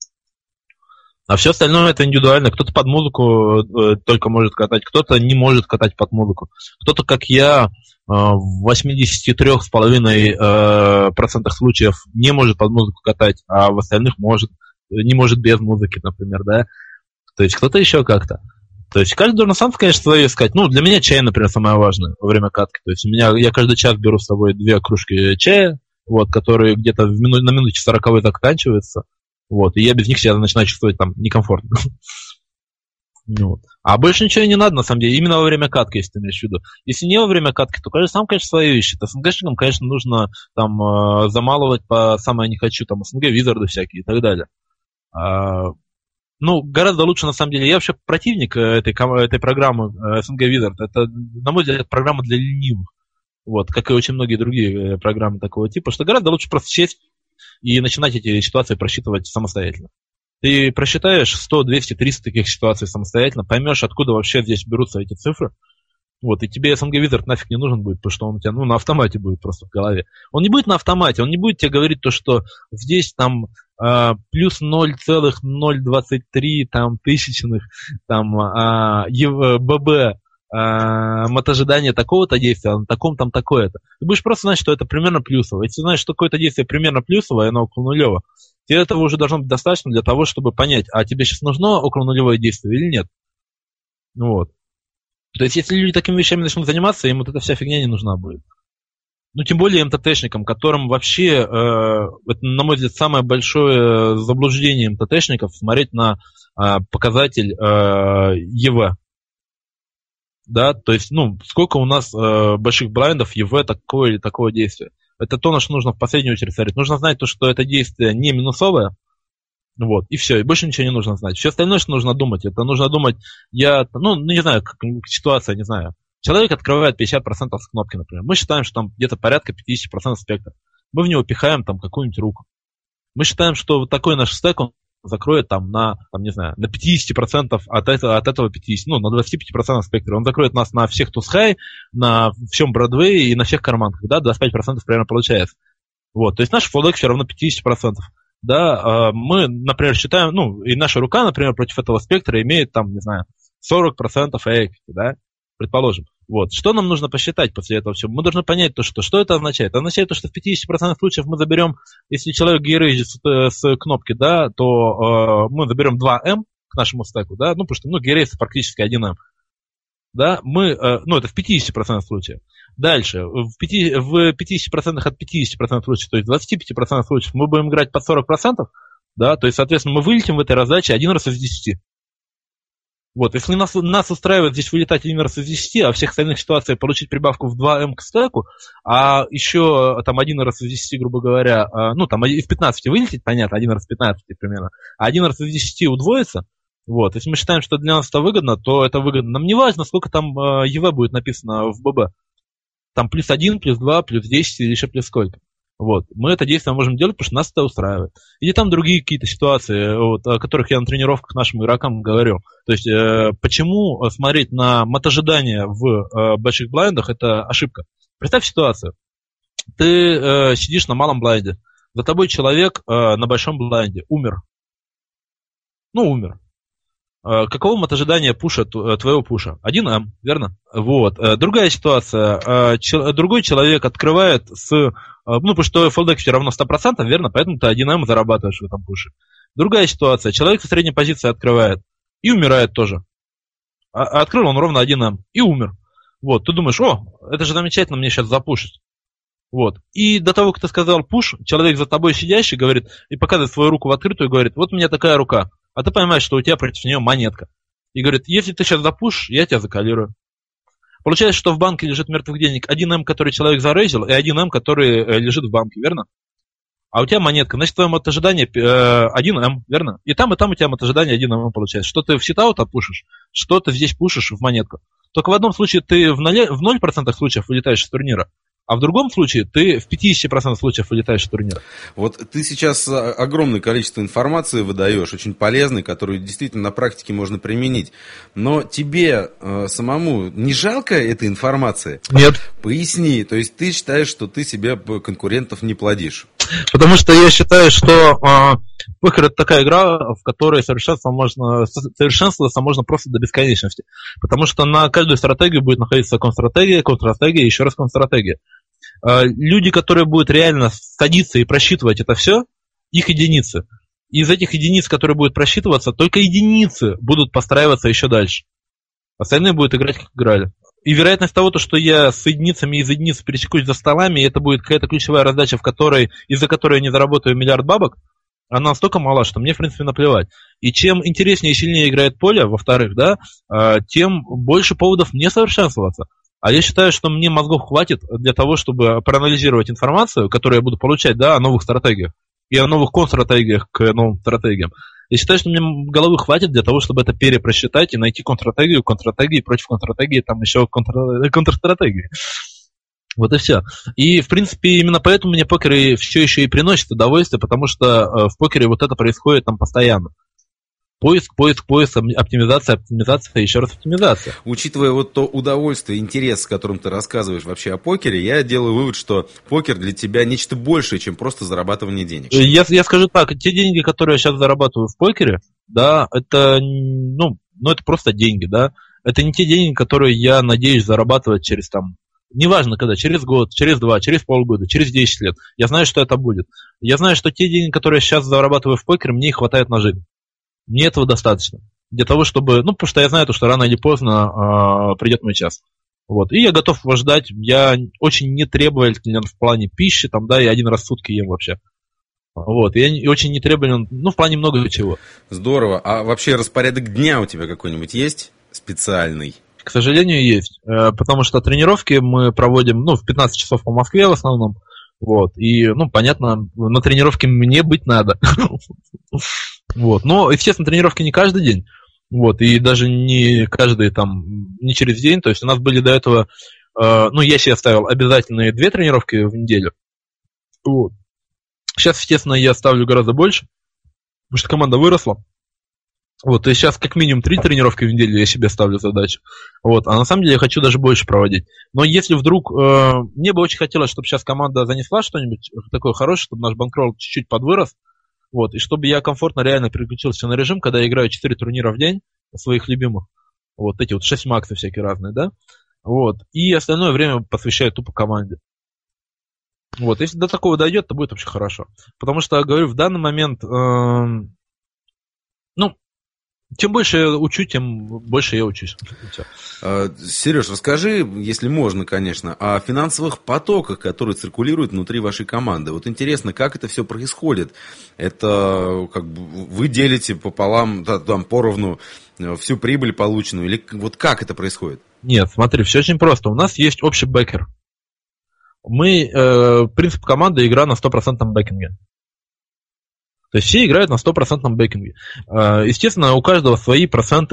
А все остальное это индивидуально. Кто-то под музыку э, только может катать, кто-то не может катать под музыку. Кто-то, как я, э, в восемьдесят три целых пять десятых процента случаев не может под музыку катать, а в остальных может. Не может без музыки, например, да. То есть кто-то еще как-то. То есть каждый должен сам, конечно, свое искать. Ну, для меня чай, например, самое важное во время катки. То есть у меня, я каждый час беру с собой две кружки чая, вот, которые где-то в мину, на минуте сороковой заканчиваются. Вот, и я без них себя начинаю чувствовать там некомфортно. Вот. А больше ничего не надо, на самом деле, именно во время катки, если ты имеешь в виду. Если не во время катки, то каждый сам, конечно, свое ищет. СНГшникам, конечно, нужно там э, замалывать по самое не хочу, там, СНГ-визарды всякие и так далее. А, ну, гораздо лучше, на самом деле, я вообще противник этой, этой программы СНГ-визард. Это, на мой взгляд, программа для ленивых. Вот, как и очень многие другие программы такого типа, что гораздо лучше просто сесть и начинать эти ситуации просчитывать самостоятельно. Ты просчитаешь сто, двести, триста таких ситуаций самостоятельно, поймешь, откуда вообще здесь берутся эти цифры. Вот, и тебе СНГ-визард нафиг не нужен будет, потому что он у тебя ну, на автомате будет просто в голове. Он не будет на автомате, он не будет тебе говорить то, что здесь там э, плюс ноль целых ноль двадцать три там, тысячных там, э, ББ мотожидание такого-то действия, а на таком там такое-то. Ты будешь просто знать, что это примерно плюсово. Если ты знаешь, что какое-то действие примерно плюсовое, оно около нулевого, тебе этого уже должно быть достаточно для того, чтобы понять, а тебе сейчас нужно около нулевое действие или нет. Ну вот. То есть, если люди такими вещами начнут заниматься, им вот эта вся фигня не нужна будет. Ну, тем более МТТшникам, которым вообще, э, это, на мой взгляд, самое большое заблуждение МТТшников смотреть на э, показатель э, ЕВ. Да, то есть, ну, сколько у нас э, больших блайндов, ЕВ такое или такого действия. Это то, на что нужно в последнюю очередь смотреть. Нужно знать то, что это действие не минусовое, вот, и все, и больше ничего не нужно знать. Все остальное, что нужно думать, это нужно думать, я, ну, не знаю, как ситуация, не знаю. Человек открывает пятьдесят процентов с кнопки, например. Мы считаем, что там где-то порядка пятьдесят процентов спектра. Мы в него пихаем там какую-нибудь руку. Мы считаем, что вот такой наш стек, он закроет там на, там, не знаю, на пятьдесят процентов от этого, от этого пятьдесят, ну, на двадцать пять процентов спектра. Он закроет нас на всех Тусхай, на всем Бродвее и на всех карманках, да, двадцать пять процентов примерно получается. Вот, то есть наш флоудек все равно пятьдесят процентов. Да, мы, например, считаем, ну, и наша рука, например, против этого спектра имеет там, не знаю, сорок процентов equity, да, предположим. Вот, что нам нужно посчитать после этого всего? Мы должны понять то, что, что это означает. Это означает то, что в пятьдесят процентов случаев мы заберем, если человек гейрейджит с, с кнопки, да, то э, мы заберем два эм к нашему стеку, да, ну, потому что, ну, гейрейдж практически один эм. Да, мы, э, ну, это в пятьдесят процентов случаев. Дальше, в пятьдесят, в пятьдесят процентов от пятидесяти процентов случаев, то есть в двадцати пяти процентах случаев мы будем играть под сорок процентов, да, то есть, соответственно, мы вылетим в этой раздаче один раз из десяти. Вот, если нас, нас устраивает здесь вылетать один раз из десяти, а в всех остальных ситуациях получить прибавку в два эм к стеку, а еще там один раз из десяти, грубо говоря, ну там из пятнадцати вылететь, понятно, один раз из пятнадцати примерно, а один раз из десяти удвоится, вот, если мы считаем, что для нас это выгодно, то это выгодно. Нам не важно, сколько там ЕВ будет написано в ББ. Там плюс один, плюс два, плюс десять или еще плюс сколько. Вот. Мы это действие можем делать, потому что нас это устраивает. Или там другие какие-то ситуации, вот, о которых я на тренировках нашим игрокам говорю. То есть, э, почему смотреть на мотожидание в э, больших блайндах – это ошибка. Представь ситуацию. Ты э, сидишь на малом блайнде, за тобой человек э, на большом блайнде умер. Ну, умер. Каково мотожидание пуша, твоего пуша? один эм, верно? Вот. Другая ситуация. Другой человек открывает с... Ну, потому что фолдек все равно сто процентов, верно? Поэтому ты один эм зарабатываешь в этом пуше. Другая ситуация. Человек со средней позиции открывает и умирает тоже. А открыл он ровно один эм и умер. Вот. Ты думаешь, о, это же замечательно, мне сейчас запушить. Вот. И до того, как ты сказал пуш, человек за тобой сидящий говорит, и показывает свою руку в открытую и говорит, вот у меня такая рука. А ты понимаешь, что у тебя против нее монетка. И говорит, если ты сейчас запушишь, я тебя заколирую. Получается, что в банке лежит мертвых денег один эм, который человек зарейзил, и один эм, который лежит в банке, верно? А у тебя монетка, значит, твое мотожидание один эм, верно? И там, и там у тебя мотожидание один эм получается. Что ты в сит-аут отпушишь, что ты здесь пушишь в монетку. Только в одном случае ты в ноль процентов случаев вылетаешь из турнира, а в другом случае ты в пятьдесят процентов случаев вылетаешь из турнира. Вот ты сейчас огромное количество информации выдаешь, очень полезной, которую действительно на практике можно применить. Но тебе э, самому не жалко этой информации? Нет. Поясни. То есть ты считаешь, что ты себе конкурентов не плодишь? Потому что я считаю, что э, покер это такая игра, в которой совершенствоваться можно, совершенствоваться можно просто до бесконечности. Потому что на каждую стратегию будет находиться контрстратегия, контрстратегия и еще раз контрстратегия. Э, люди, которые будут реально садиться и просчитывать это все, их единицы. Из этих единиц, которые будут просчитываться, только единицы будут постраиваться еще дальше. Остальные будут играть, как играли. И вероятность того, что я с единицами из единиц пересекусь за столами, и это будет какая-то ключевая раздача, в которой, из-за которой я не заработаю миллиард бабок, она настолько мала, что мне, в принципе, наплевать. И чем интереснее и сильнее играет поле, во-вторых, да, тем больше поводов мне совершенствоваться. А я считаю, что мне мозгов хватит для того, чтобы проанализировать информацию, которую я буду получать, да, о новых стратегиях и о новых контрстратегиях к новым стратегиям. Я считаю, что мне головы хватит для того, чтобы это перепросчитать и найти контрстратегию, контрстратегии против контрстратегии, там еще контр... контрстратегии. Вот и все. И, в принципе, именно поэтому мне покер и все еще и приносит удовольствие, потому что в покере вот это происходит там постоянно. Поиск, поиск, поиск, оптимизация, оптимизация, еще раз оптимизация. Учитывая вот то удовольствие, интерес, с которым ты рассказываешь вообще о покере, я делаю вывод, что покер для тебя нечто большее, чем просто зарабатывание денег. Я, я скажу так, те деньги, которые я сейчас зарабатываю в покере, да, это, ну, ну, это просто деньги, да. Это не те деньги, которые я надеюсь зарабатывать через там, неважно когда, через год, через два, через полгода, через десять лет. Я знаю, что это будет. Я знаю, что те деньги, которые я сейчас зарабатываю в покере, мне их хватает на жизнь. Мне этого достаточно. Для того, чтобы... Ну, потому что я знаю, что рано или поздно э, придет мой час. Вот. И я готов его ждать. Я очень нетребователен в плане пищи, там, да, я один раз в сутки ем вообще. Вот. Я не, очень нетребователен, ну, в плане много чего. Здорово. А вообще распорядок дня у тебя какой-нибудь есть специальный? К сожалению, есть. Э, потому что тренировки мы проводим, ну, в пятнадцать часов по Москве в основном. Вот. И, ну, понятно, на тренировке мне быть надо. Вот. Но, естественно, тренировки не каждый день. Вот. И даже не каждый там, не через день. То есть у нас были до этого, э, ну, я себе ставил обязательные две тренировки в неделю. Вот. Сейчас, естественно, я ставлю гораздо больше, потому что команда выросла. Вот, и сейчас как минимум три тренировки в неделю я себе ставлю задачу. Вот, а на самом деле я хочу даже больше проводить. Но если вдруг... Э, мне бы очень хотелось, чтобы сейчас команда занесла что-нибудь такое хорошее, чтобы наш банкролл чуть-чуть подвырос. Вот, и чтобы я комфортно реально переключился на режим, когда я играю четыре турнира в день своих любимых. Вот эти вот шесть максов всякие разные, да? Вот, и остальное время посвящаю тупо команде. Вот, если до такого дойдет, то будет вообще хорошо. Потому что, говорю, в данный момент... Э, ну... Чем больше я учу, тем больше я учусь. Сереж, расскажи, если можно, конечно, о финансовых потоках, которые циркулируют внутри вашей команды. Вот интересно, как это все происходит? Это как бы вы делите пополам, там, поровну всю прибыль полученную? Или вот как это происходит? Нет, смотри, все очень просто. У нас есть общий бэкер. Мы, э, принцип команды, игра на сто процентов бэкинге. То есть все играют на стопроцентном бэкинге. Естественно, у каждого свои проценты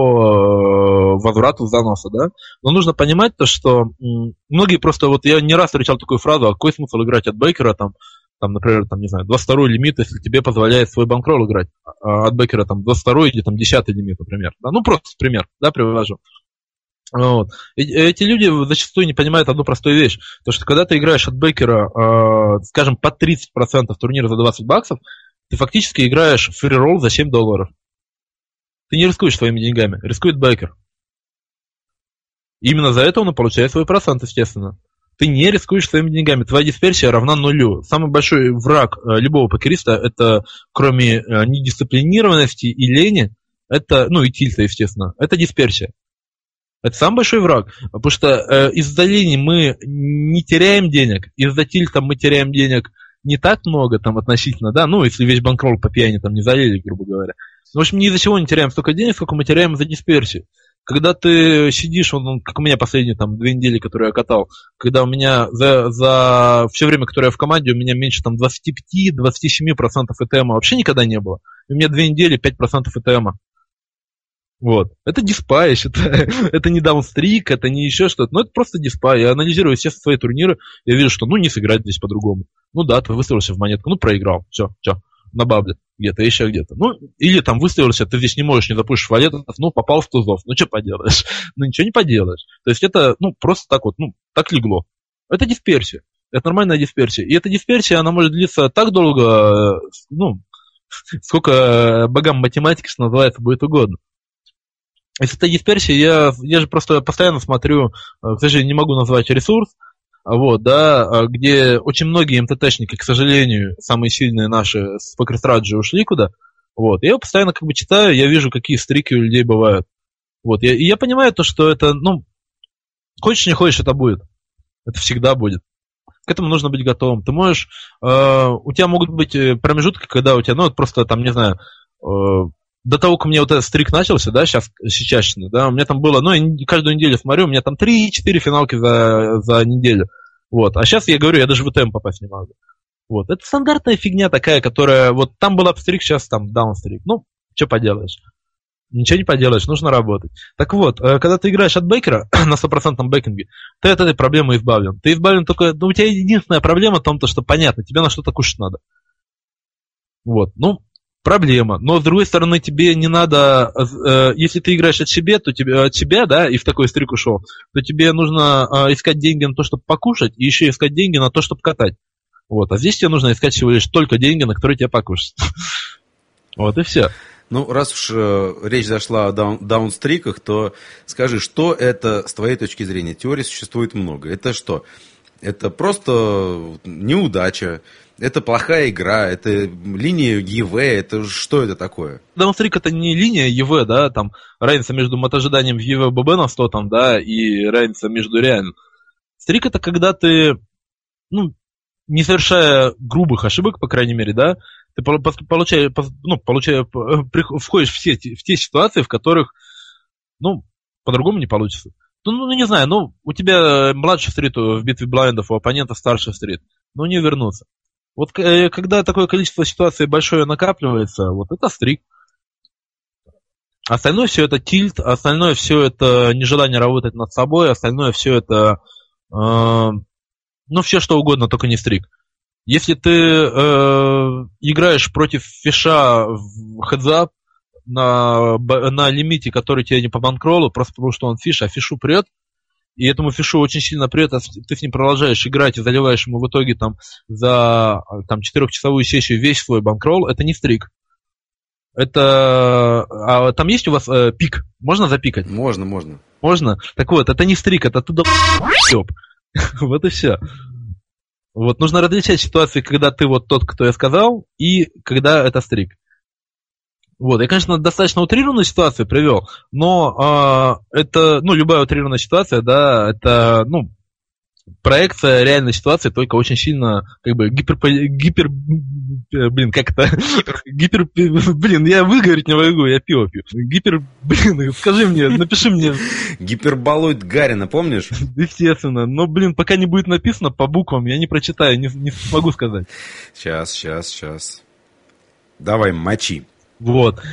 по возврату заноса, да. Но нужно понимать то, что многие просто, вот я не раз встречал такую фразу, а какой смысл играть от бэкера, там, там, например, там, не знаю, двадцать второй лимит, если тебе позволяет свой банкролл играть, а от бэкера там двадцать второй или там десятый лимит, например. Да? Ну, просто пример, да, привожу. Вот. Эти люди зачастую не понимают одну простую вещь, то что когда ты играешь от бэкера, скажем, по тридцать процентов турнира за двадцать баксов, ты фактически играешь в фри-ролл за семь долларов. Ты не рискуешь своими деньгами, рискует бэкер. Именно за это он и получает свой процент, естественно. Ты не рискуешь своими деньгами, твоя дисперсия равна нулю. Самый большой враг любого покериста, это кроме недисциплинированности и лени, это, ну и тильта, естественно, это дисперсия. Это самый большой враг, потому что э, из-за лени мы не теряем денег, из-за тильта мы теряем денег не так много там относительно, да, ну, если весь банкролл по пьяни там не залили, грубо говоря. В общем, ни из-за чего не теряем столько денег, сколько мы теряем за дисперсию. Когда ты сидишь, он, как у меня последние там две недели, которые я катал, когда у меня за, за все время, которое я в команде, у меня меньше там двадцать пять - двадцать семь процентов и тэ эма вообще никогда не было. И у меня две недели пять процентов и тэ эма. Вот. Это диспа, я считаю. Это не даунстрик, это не еще что-то. Но это просто диспа. Я анализирую все свои турниры, я вижу, что ну не сыграть здесь по-другому. Ну да, ты выставился в монетку, ну проиграл. Все, все, на бабле где-то, еще где-то. Ну, или там выставился, ты здесь не можешь, не запустишь валетов, ну попал в тузов. Ну что поделаешь? Ну ничего не поделаешь. То есть это, ну, просто так вот, ну, так легло. Это дисперсия. Это нормальная дисперсия. И эта дисперсия, она может длиться так долго, ну, сколько богам математики, что называется, будет угодно. Если это дисперсия, я, я же просто постоянно смотрю, к сожалению, не могу назвать ресурс, вот, да, где очень многие эм тэ тэ-шники, к сожалению, самые сильные наши с PokerStrategy ушли куда, вот, я его постоянно как бы читаю, я вижу, какие стрики у людей бывают. Вот, и я понимаю то, что это, ну, хочешь не хочешь, это будет. Это всегда будет. К этому нужно быть готовым. Ты можешь, э, у тебя могут быть промежутки, когда у тебя, ну, вот просто там, не знаю, э, до того, как у меня вот этот стрик начался, да, сейчас, сейчас, да, у меня там было, ну, я каждую неделю смотрю, у меня там три-четыре финалки за, за неделю. Вот, а сейчас я говорю, я даже в ИТМ попасть не могу. Вот, это стандартная фигня такая, которая, вот там был апстрик, сейчас там даунстрик. Ну, что поделаешь? Ничего не поделаешь, нужно работать. Так вот, когда ты играешь от бэкера на стопроцентном бэкинге, ты от этой проблемы избавлен. Ты избавлен только... Ну, у тебя единственная проблема в том, что понятно, тебе на что-то кушать надо. Вот, ну, проблема. Но, с другой стороны, тебе не надо... Э, если ты играешь от себя, то тебе, от себя, да, и в такой стрик ушел, то тебе нужно э, искать деньги на то, чтобы покушать, и еще искать деньги на то, чтобы катать. Вот, а здесь тебе нужно искать всего лишь только деньги, на которые тебе покушать. Вот и все. Ну, раз уж э, речь зашла о даун, даунстриках, то скажи, что это, с твоей точки зрения? Теорий существует много. Это что? Это просто неудача, это плохая игра, это линия ЕВ, это что это такое? Даунстрик это не линия ЕВ, да, там разница между мотожиданием в ЕВ ББ на сто, там, да, и разница между реальным. Стрик это когда ты, ну, не совершая грубых ошибок, по крайней мере, да, ты получаешь, ну, получаешь, входишь в те, в те ситуации, в которых, ну, по-другому не получится. Ну, ну, не знаю, ну, у тебя младший стрит в битве блайндов, у оппонента старший стрит, ну, не вернуться. Вот когда такое количество ситуаций большое накапливается, вот это стрик. Остальное все это тильт, остальное все это нежелание работать над собой, остальное все это, э, ну, все что угодно, только не стрик. Если ты э, играешь против фиша в хедзап на, на лимите, который тебе не по банкроллу, просто потому что он фиш, а фишу прет, и этому фишу очень сильно прет, а ты с ним продолжаешь играть и заливаешь ему в итоге там за там, четырехчасовую сессию весь свой банкролл, это не стрик. Это... А там есть у вас э, пик? Можно запикать? Можно, можно. Можно? Так вот, это не стрик, это оттуда вот и все. Вот, нужно различать ситуации, когда ты вот тот, кто я сказал, и когда это стрик. Вот, я, конечно, достаточно утрированную ситуацию привел, но э, это, ну, любая утрированная ситуация, да, это, ну, проекция реальной ситуации, только очень сильно, как бы, гипер... гипер блин, как это? Гипер... Блин, я выговорить не могу, я пиво пью. Гипер... Блин, скажи мне, напиши мне. Гиперболоид Гарина, помнишь? Естественно, но, блин, пока не будет написано по буквам, я не прочитаю, не, не смогу сказать. Сейчас, сейчас, сейчас. Давай, мочи. Вот.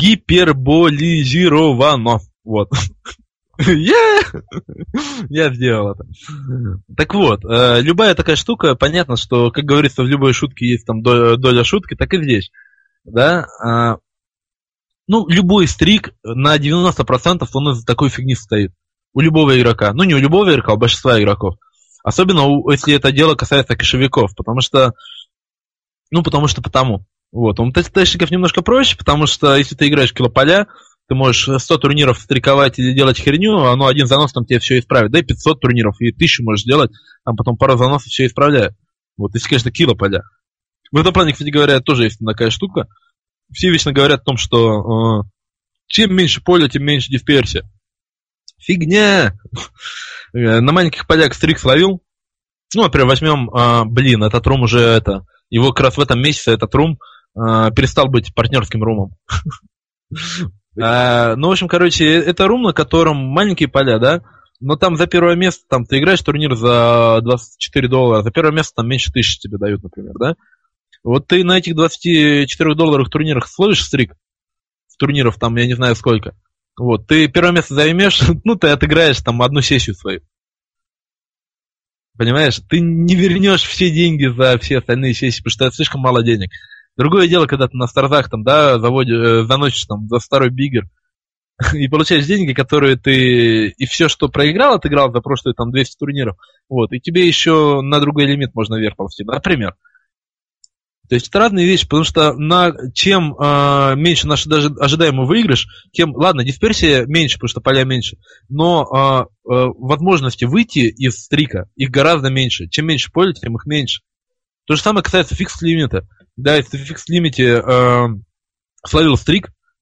Гиперболизировано. Вот. Yeah! Я сделал это. Так вот, э, любая такая штука, понятно, что, как говорится, в любой шутке есть там доля, доля шутки, так и здесь. Да? Э, ну, любой стрик на девяносто процентов он из такой фигни состоит. У любого игрока. Ну, не у любого игрока, а у большинства игроков. Особенно, у, если это дело касается кэшевиков. Потому что... Ну, потому что потому. Вот. У МТС-тэшников немножко проще, потому что если ты играешь в килополя, ты можешь сто турниров стриковать или делать херню, а оно один занос там тебе все исправит. Да и пятьсот турниров, и тысячу можешь делать, там потом пару заносов все исправляет. Вот, если, конечно, килополя. В этом плане, кстати говоря, тоже есть такая штука. Все вечно говорят о том, что э, чем меньше поля, тем меньше дисперсия. Фигня! На маленьких полях стрик словил. Ну, например, возьмем, э, блин, этот рум уже это... Его как раз в этом месяце этот рум э, перестал быть партнерским румом. Uh, ну, в общем, короче, это рум, на котором маленькие поля, да, но там за первое место, там, ты играешь турнир за двадцать четыре доллара, за первое место там меньше тысячи тебе дают, например, да. Вот ты на этих двадцати четырёх долларовых турнирах словишь стрик, турниров там, я не знаю сколько, вот, ты первое место займешь, ну, ты отыграешь там одну сессию свою. Понимаешь, ты не вернешь все деньги за все остальные сессии, потому что это слишком мало денег. Другое дело, когда ты на старзах там, да, заводишь, э, заносишь там за второй биггер и получаешь деньги, которые ты и все, что проиграл, отыграл за прошлые там двести турниров, вот, и тебе еще на другой лимит можно вверх ползти, например. То есть это разные вещи, потому что на, чем э, меньше наш даже ожидаемый выигрыш, тем, ладно, дисперсия меньше, потому что поля меньше, но э, э, возможности выйти из стрика их гораздо меньше. Чем меньше поля, тем их меньше. То же самое касается фикс-лимита. Да, если ты в фикс-лимите э, словил стрик,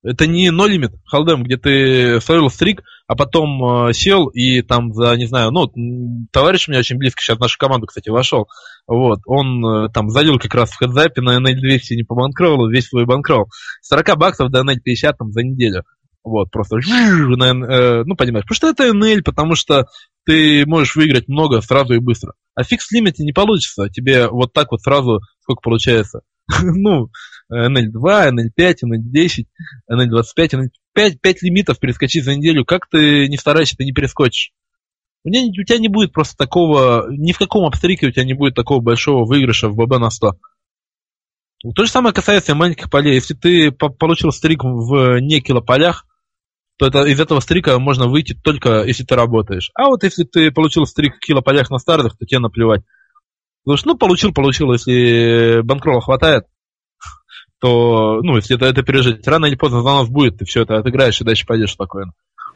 Это не no-limit холдем, где ты словил стрик, а потом э, сел и там за, не знаю, ну, товарищ у меня очень близко сейчас в нашу команду, кстати, вошел. Вот, он э, там залил как раз в хедзапе на эн эл двести, не побанкровал, весь свой банкрол. сорок баксов до эн эл пятьдесят там за неделю. Вот, просто, э, ну, понимаешь, потому что это эн эл, потому что ты можешь выиграть много сразу и быстро. А в фикс-лимите не получится, тебе вот так вот сразу сколько получается. Ну, эн эл два, эн эл пять, эн эл десять, эн эл двадцать пять, эн эл пять, пять лимитов перескочить за неделю, как ты не старайся, ты не перескочишь. У тебя, у тебя не будет просто такого, ни в каком апстрике у тебя не будет такого большого выигрыша в ББ на сто. То же самое касается маленьких полей. Если ты получил стрик в не килополях, то это, из этого стрика можно выйти только если ты работаешь. А вот если ты получил стрик в килополях на стартах, то тебе наплевать. Потому что, ну, получил, получил, если банкрола хватает, то, ну, если это, это пережить, рано или поздно занос будет, ты все это отыграешь и дальше пойдешь спокойно.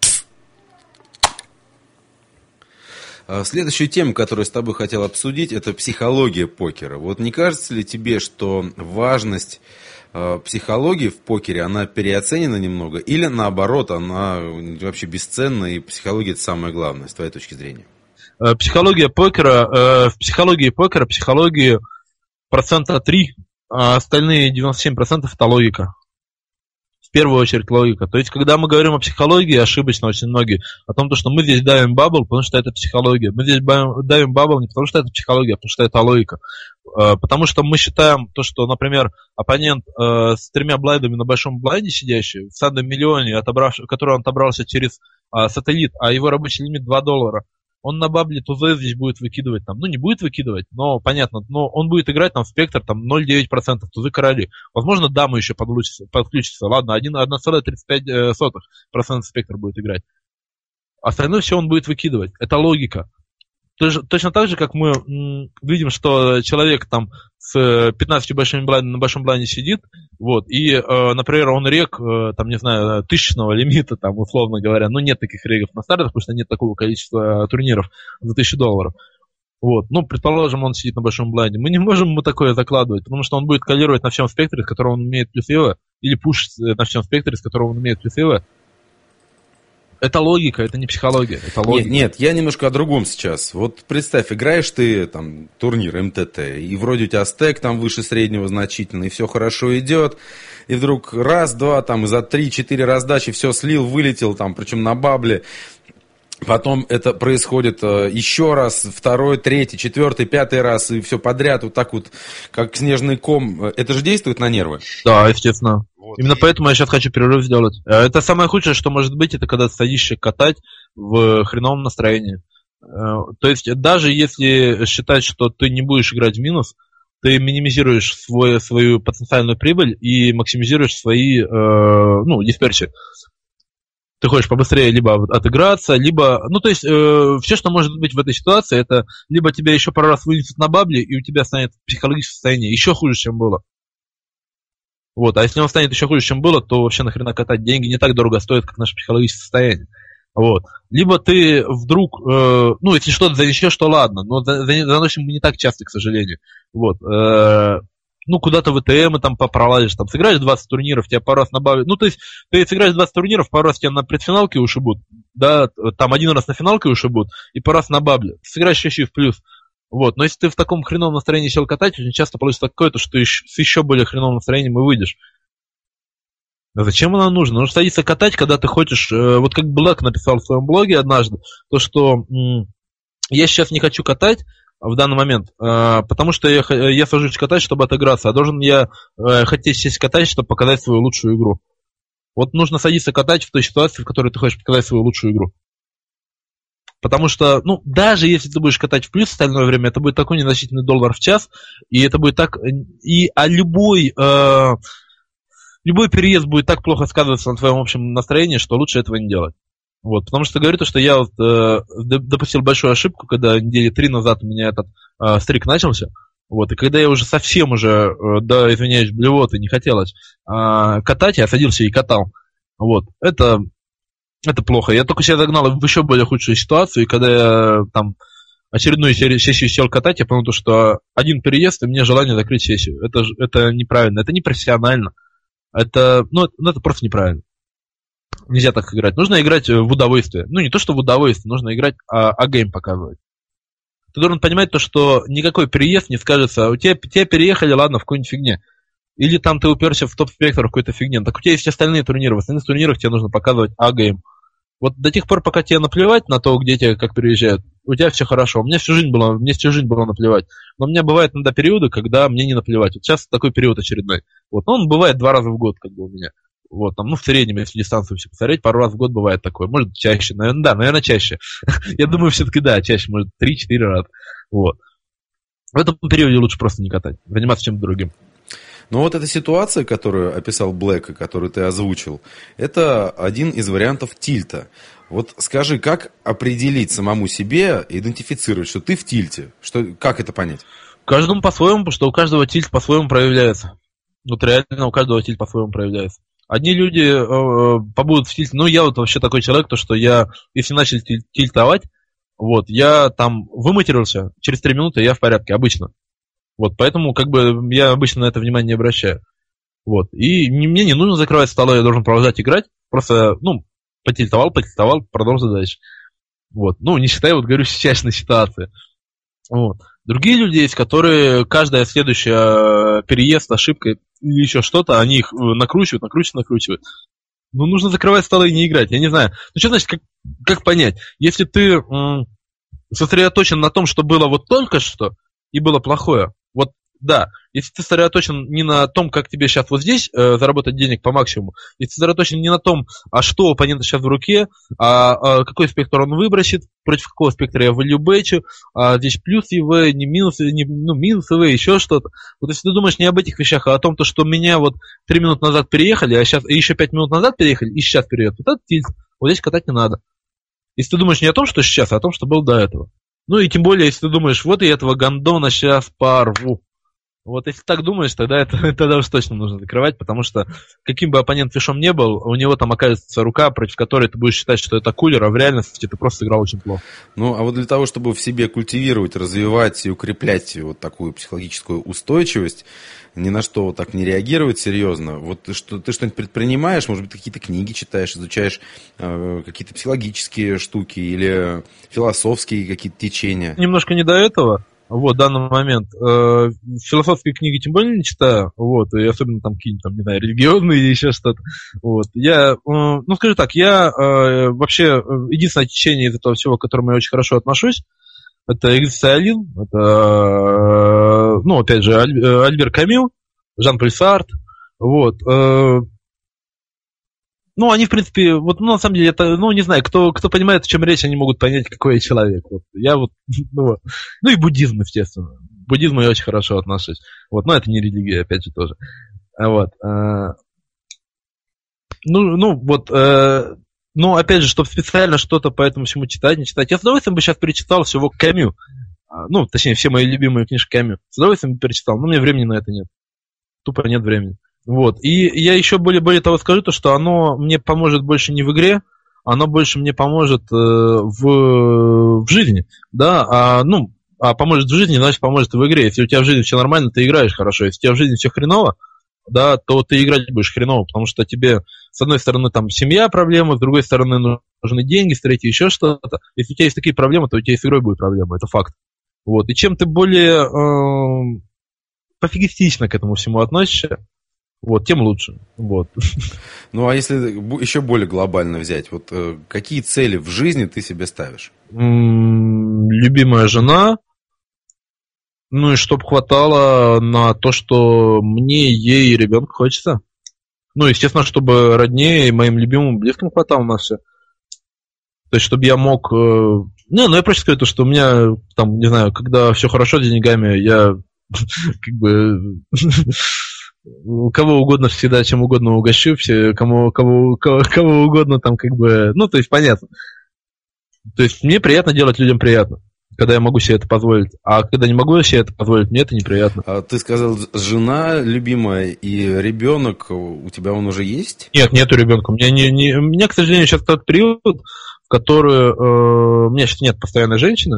Следующую тему, которую с тобой хотел обсудить, это психология покера. Вот не кажется ли тебе, что важность э, психологии в покере, она переоценена немного? Или наоборот, она вообще бесценна, и психология это самое главное, с твоей точки зрения? Психология покера, э, в психологии покера, психологии процента три, а остальные девяносто семь процентов это логика. В первую очередь логика. То есть, когда мы говорим о психологии, ошибочно очень многие, о том, что мы здесь давим бабл, потому что это психология. Мы здесь давим бабл не потому что это психология, а потому что это логика. Потому что мы считаем то, что, например, оппонент э, с тремя блайдами на большом блайде сидящий, в садном миллионе, отобравший, который он отобрался через э, сателлит, а его рабочий лимит два доллара, он на бабле тузы здесь будет выкидывать там, ну не будет выкидывать, но понятно, но он будет играть там в спектр там ноль целых девять десятых процента тузы короли. Возможно, дамы еще подключится, подключится. Ладно, один целых тридцать пять сотых процента спектр будет играть. Остальное все он будет выкидывать. Это логика. Точно так же, как мы м, видим, что человек там с пятнадцатью большими блайндами на большом блайнде сидит, вот, и, э, например, он рек, э, там, не знаю, тысячного лимита, там, условно говоря, ну, нет таких регов на стартах, потому что нет такого количества турниров за тысячу долларов. Вот, ну, предположим, он сидит на большом блайнде. Мы не можем ему такое закладывать, потому что он будет калировать на всем спектре, с которого он умеет плюс ИВ, или пушить на всем спектре, с которого он умеет плюс ИВ. Это логика, это не психология, это логика. Нет, нет, я немножко о другом сейчас. Вот представь, играешь ты там турнир эм тэ тэ, и вроде у тебя стек там выше среднего значительно, и все хорошо идет, и вдруг раз-два, там, за три-четыре раздачи все слил, вылетел, там, причем на бабле. Потом это происходит еще раз, второй, третий, четвертый, пятый раз, и все подряд, вот так вот, как снежный ком. Это же действует на нервы? Да, естественно. Вот. Именно поэтому я сейчас хочу перерыв сделать. Это самое худшее, что может быть, это когда ты садишься катать в хреновом настроении. То есть, даже если считать, что ты не будешь играть в минус, ты минимизируешь свой, свою потенциальную прибыль и максимизируешь свои, ну, дисперсии. Ты хочешь побыстрее либо отыграться, либо... Ну, то есть, э, все, что может быть в этой ситуации, это либо тебя еще пару раз вынесут на бабле, и у тебя станет психологическое состояние еще хуже, чем было. Вот, а если он станет еще хуже, чем было, то вообще нахрена катать? Деньги не так дорого стоят, как наше психологическое состояние. Вот. Либо ты вдруг... Э, ну, если что-то занесешь, то ладно, но заносим мы не так часто, к сожалению. Вот. Э, ну, куда-то в ЭТМы там попролазишь, там, сыграешь двадцать турниров, тебя пару раз набавят. Ну, то есть, ты сыграешь двадцать турниров, пару раз тебя на предфиналке ушибут, да, там один раз на финалке ушибут, и пару раз на бабле. Ты сыграешь еще и в плюс. Вот, но если ты в таком хреновом настроении сел катать, очень часто получится такое, то, что ты с еще более хреновым настроением и выйдешь. А зачем оно нужно? Нужно садиться катать, когда ты хочешь, э, вот как Блэк написал в своем блоге однажды, то, что м- я сейчас не хочу катать в данный момент, э, потому что я, я сажусь катать, чтобы отыграться, а должен я э, хотеть сесть катать, чтобы показать свою лучшую игру. Вот нужно садиться катать в той ситуации, в которой ты хочешь показать свою лучшую игру. Потому что, ну, даже если ты будешь катать в плюс остальное время, это будет такой незначительный доллар в час, и это будет так... И, а любой... Э, любой переезд будет так плохо сказываться на твоем общем настроении, что лучше этого не делать. Вот, потому что говорю то, что я вот, э, допустил большую ошибку, когда недели три назад у меня этот э, стрик начался. Вот, и когда я уже совсем уже, э, да, извиняюсь, блевоты, не хотелось э, катать, я садился и катал. Вот, это, это плохо. Я только себя загнал в еще более худшую ситуацию, и когда я там очередную сессию сел катать, я понял, что один переезд, и мне желание закрыть сессию. Это, это неправильно, это непрофессионально. Это, ну, это просто неправильно. Нельзя так играть. Нужно играть в удовольствие. Ну, не то, что в удовольствие, нужно играть, а, а гейм показывать. Ты должен понимать то, что никакой переезд не скажется. У тебя, тебя переехали, ладно, в какой-нибудь фигне. Или там ты уперся в топ-спектр в какой-то фигне. Так у тебя есть остальные турниры. В остальных турнирах тебе нужно показывать а-гейм. Вот до тех пор, пока тебе наплевать на то, где тебе как переезжают, у тебя все хорошо. У меня всю жизнь было, мне всю жизнь было наплевать. Но у меня бывают иногда периоды, когда мне не наплевать. Вот сейчас такой период очередной. Вот. Но он бывает два раза в год, как бы у меня. Вот, там, ну, в среднем, если дистанцию все посмотреть, пару раз в год бывает такое. Может, чаще. Наверное, да, наверное, чаще. Я думаю, все-таки да, чаще, может, три-четыре раза. Вот. В этом периоде лучше просто не катать, заниматься чем-то другим. Но вот эта ситуация, которую описал Блэк и которую ты озвучил, это один из вариантов тильта. Вот скажи, как определить самому себе, идентифицировать, что ты в тильте? Что, как это понять? Каждому по-своему, потому что у каждого тильт по-своему проявляется. Вот реально у каждого тильт по-своему проявляется. Одни люди э, побудут в тильте. Ну, я вот вообще такой человек, то что я, если начали тиль, тильтовать, вот, я там выматерился, через три минуты я в порядке, обычно. Вот, поэтому, как бы, я обычно на это внимание не обращаю. Вот, и не, мне не нужно закрывать столы, я должен продолжать играть, просто, ну, потильтовал, потильтовал, продолжил дальше. Вот, ну, не считая, вот, говорю, сейчасшней ситуации. Вот. Другие люди есть, которые каждая следующая переезд, ошибка или еще что-то, они их накручивают, накручивают, накручивают. Ну, нужно закрывать столы и не играть, я не знаю. Ну, что значит, как, как понять? Если ты м- сосредоточен на том, что было вот только что, и было плохое, вот, да, если ты сосредоточен не на том, как тебе сейчас вот здесь э, заработать денег по максимуму, если ты сосредоточен не на том, а что у оппонента сейчас в руке, а, а какой спектр он выбросит, против какого спектра я вылью бэчу, а здесь плюс ИВ, не минус, не, ну, минус ИВ, еще что-то. Вот если ты думаешь не об этих вещах, а о том, то, что меня вот три минуты назад переехали, а сейчас и еще пять минут назад переехали, и сейчас переедут, вот это тильт. Вот здесь катать не надо. Если ты думаешь не о том, что сейчас, а о том, что было до этого. Ну и тем более, если ты думаешь, вот я этого гондона сейчас порву. Вот если так думаешь, тогда это тогда уж точно нужно закрывать, потому что каким бы оппонент фишом не был, у него там окажется рука, против которой ты будешь считать, что это кулер, а в реальности ты просто сыграл очень плохо. Ну, а вот для того, чтобы в себе культивировать, развивать и укреплять вот такую психологическую устойчивость, ни на что вот так не реагировать серьезно, вот ты, что, ты что-нибудь предпринимаешь, может быть, какие-то книги читаешь, изучаешь э, какие-то психологические штуки или философские какие-то течения? Немножко не до этого. Вот, в данный момент. Э, философские книги тем более не читаю, вот, и особенно там какие-нибудь, там, не знаю, религиозные или еще что-то. Вот. Я, э, ну, скажу так, я э, вообще, единственное течение из этого всего, к которому я очень хорошо отношусь, это экзистенциализм, это, э, ну, опять же, Аль, Альбер Камю, Жан-Поль Сартр, вот. Э, Ну, они, в принципе, вот, ну, на самом деле, это, ну, не знаю, кто, кто понимает, о чем речь, они могут понять, какой я человек. Вот. Я вот, ну, вот. Ну, и буддизм, естественно. К буддизму я очень хорошо отношусь. Вот, но это не религия, опять же, тоже. Вот. Ну, ну, вот, ну, опять же, чтобы специально что-то по этому всему читать, не читать. Я с удовольствием бы сейчас перечитал всего Камю. Ну, точнее, все мои любимые книжки Камю. С удовольствием бы перечитал, но у меня времени на это нет. Тупо нет времени. Вот. И я еще более, более того скажу, то, что оно мне поможет больше не в игре, оно больше мне поможет э, в, в жизни. Да, а, ну, а поможет в жизни, значит, поможет в игре. Если у тебя в жизни все нормально, ты играешь хорошо. Если у тебя в жизни все хреново, да, то ты играть будешь хреново, потому что тебе, с одной стороны, там семья проблема, с другой стороны, нужны деньги, с третьей еще что-то. Если у тебя есть такие проблемы, то у тебя и с игрой будет проблема, это факт. Вот. И чем ты более э, пофигистично к этому всему относишься, вот, тем лучше. Вот. Ну, а если еще более глобально взять, вот э, какие цели в жизни ты себе ставишь? М-м, любимая жена, ну и чтоб хватало на то, что мне, ей и ребенку хочется. Ну, естественно, чтобы роднее и моим любимым, близким хватало на все. То есть, чтобы я мог... Э, не, ну я проще скажу, что у меня, там, не знаю, когда все хорошо с деньгами, я как бы... Кого угодно всегда чем угодно угощу, все, кому, кого, кого, кого угодно там как бы, ну, то есть понятно. То есть мне приятно делать людям приятно, когда я могу себе это позволить. А когда не могу себе это позволить, мне это неприятно. А ты сказал, жена любимая и ребенок, у тебя он уже есть? Нет, нету ребенка. У меня, не, не, у меня, к сожалению, сейчас тот период, в который э, у меня сейчас нет постоянной женщины.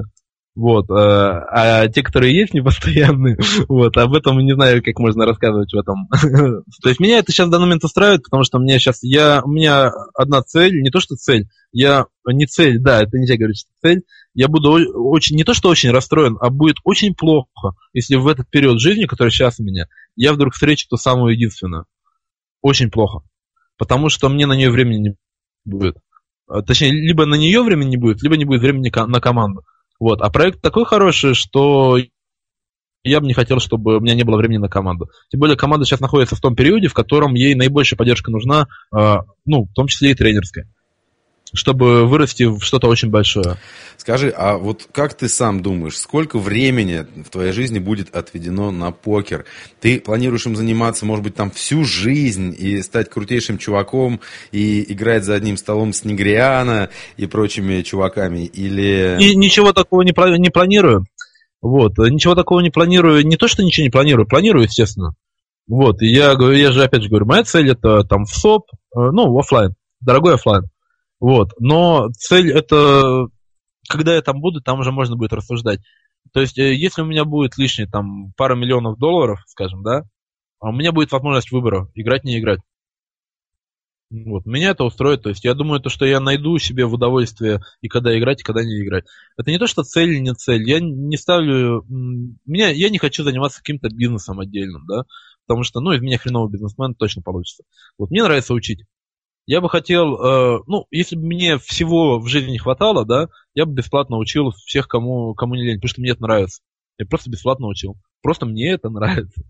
Вот, а те, которые есть непостоянные, вот, об этом не знаю, как можно рассказывать в этом. То есть меня это сейчас в данный момент устраивает, потому что мне сейчас, я, у меня одна цель, не то что цель, я, не цель, да, это нельзя говорить, что цель, я буду очень, не то что очень расстроен, а будет очень плохо, если в этот период жизни, который сейчас у меня, я вдруг встречу ту самую единственную. Очень плохо, потому что мне на нее времени не будет. Точнее, либо на нее времени не будет, либо не будет времени на команду. Вот. А проект такой хороший, что я бы не хотел, чтобы у меня не было времени на команду. Тем более команда сейчас находится в том периоде, в котором ей наибольшая поддержка нужна, ну, в том числе и тренерская, чтобы вырасти в что-то очень большое. Скажи, а вот как ты сам думаешь, сколько времени в твоей жизни будет отведено на покер? Ты планируешь им заниматься, может быть, там всю жизнь и стать крутейшим чуваком и играть за одним столом с Негриано и прочими чуваками? Или... И ничего такого не, не планирую. Вот. Ничего такого не планирую. Не то, что ничего не планирую, планирую, естественно. Вот. И я, я же опять же говорю, моя цель это там в СОП, ну, офлайн, дорогой офлайн. Вот. Но цель это, когда я там буду, там уже можно будет рассуждать. То есть, если у меня будет лишние там пара миллионов долларов, скажем, да, у меня будет возможность выбора, играть, не играть. Вот. Меня это устроит. То есть, я думаю, то, что я найду себе в удовольствие и когда играть, и когда не играть. Это не то, что цель или не цель. Я не ставлю... Меня, я не хочу заниматься каким-то бизнесом отдельным, да, потому что, ну, из меня хреновый бизнесмен точно получится. Вот. Мне нравится учить. Я бы хотел, э, ну, если бы мне всего в жизни не хватало, да, я бы бесплатно учил всех, кому, кому не лень, потому что мне это нравится. Я просто бесплатно учил. Просто мне это нравится.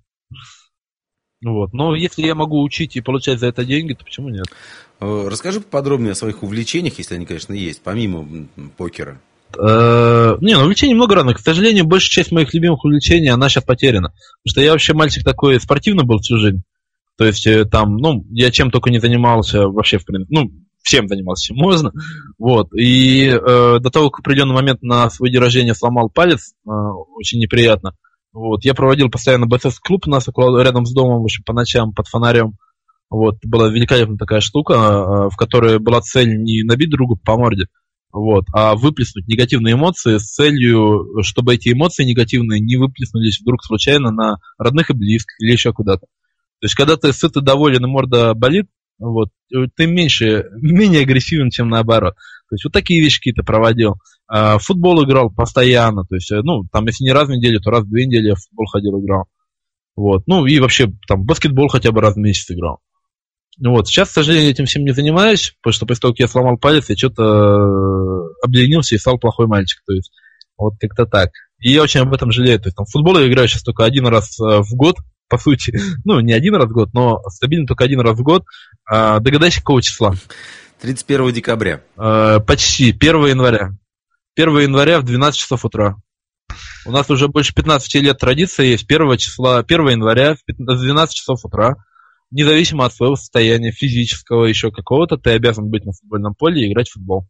Вот. Но если я могу учить и получать за это деньги, то почему нет? Расскажи поподробнее о своих увлечениях, если они, конечно, есть, помимо покера. Э, не, ну увлечений много разных. К сожалению, большая часть моих любимых увлечений, она сейчас потеряна. Потому что я вообще мальчик такой спортивный был всю жизнь. То есть там, ну, я чем только не занимался, вообще, в принципе, ну, всем занимался, чем можно. Вот. И э, до того, как в определенный момент на свой день рождения сломал палец, э, очень неприятно. Вот. Я проводил постоянно бойцовский-клуб у нас около, рядом с домом, в общем, по ночам под фонарем. Вот. Была великолепная такая штука, э, в которой была цель не набить другу по морде, вот, а выплеснуть негативные эмоции с целью, чтобы эти эмоции негативные не выплеснулись вдруг случайно на родных и близких или еще куда-то. То есть, когда ты сыт и доволен, и морда болит, вот, ты меньше, менее агрессивен, чем наоборот. То есть, вот такие вещи какие-то проводил. В футбол играл постоянно. То есть, ну, там, если не раз в неделю, то раз в две недели я в футбол ходил, играл. Вот. Ну, и вообще, там, баскетбол хотя бы раз в месяц играл. Вот. Сейчас, к сожалению, этим всем не занимаюсь, потому что после того, как я сломал палец, я что-то обленился и стал плохой мальчик. То есть, вот как-то так. И я очень об этом жалею. То есть, там, в футбол я играю сейчас только один раз в год, по сути, ну, не один раз в год, но стабильно только один раз в год. А, догадайся, какого числа? тридцать первого декабря. А, почти, первого января. первого января в двенадцать часов утра. У нас уже больше пятнадцати лет традиция есть. первого числа, первого января в двенадцать часов утра, независимо от своего состояния физического, еще какого-то, ты обязан быть на футбольном поле и играть в футбол.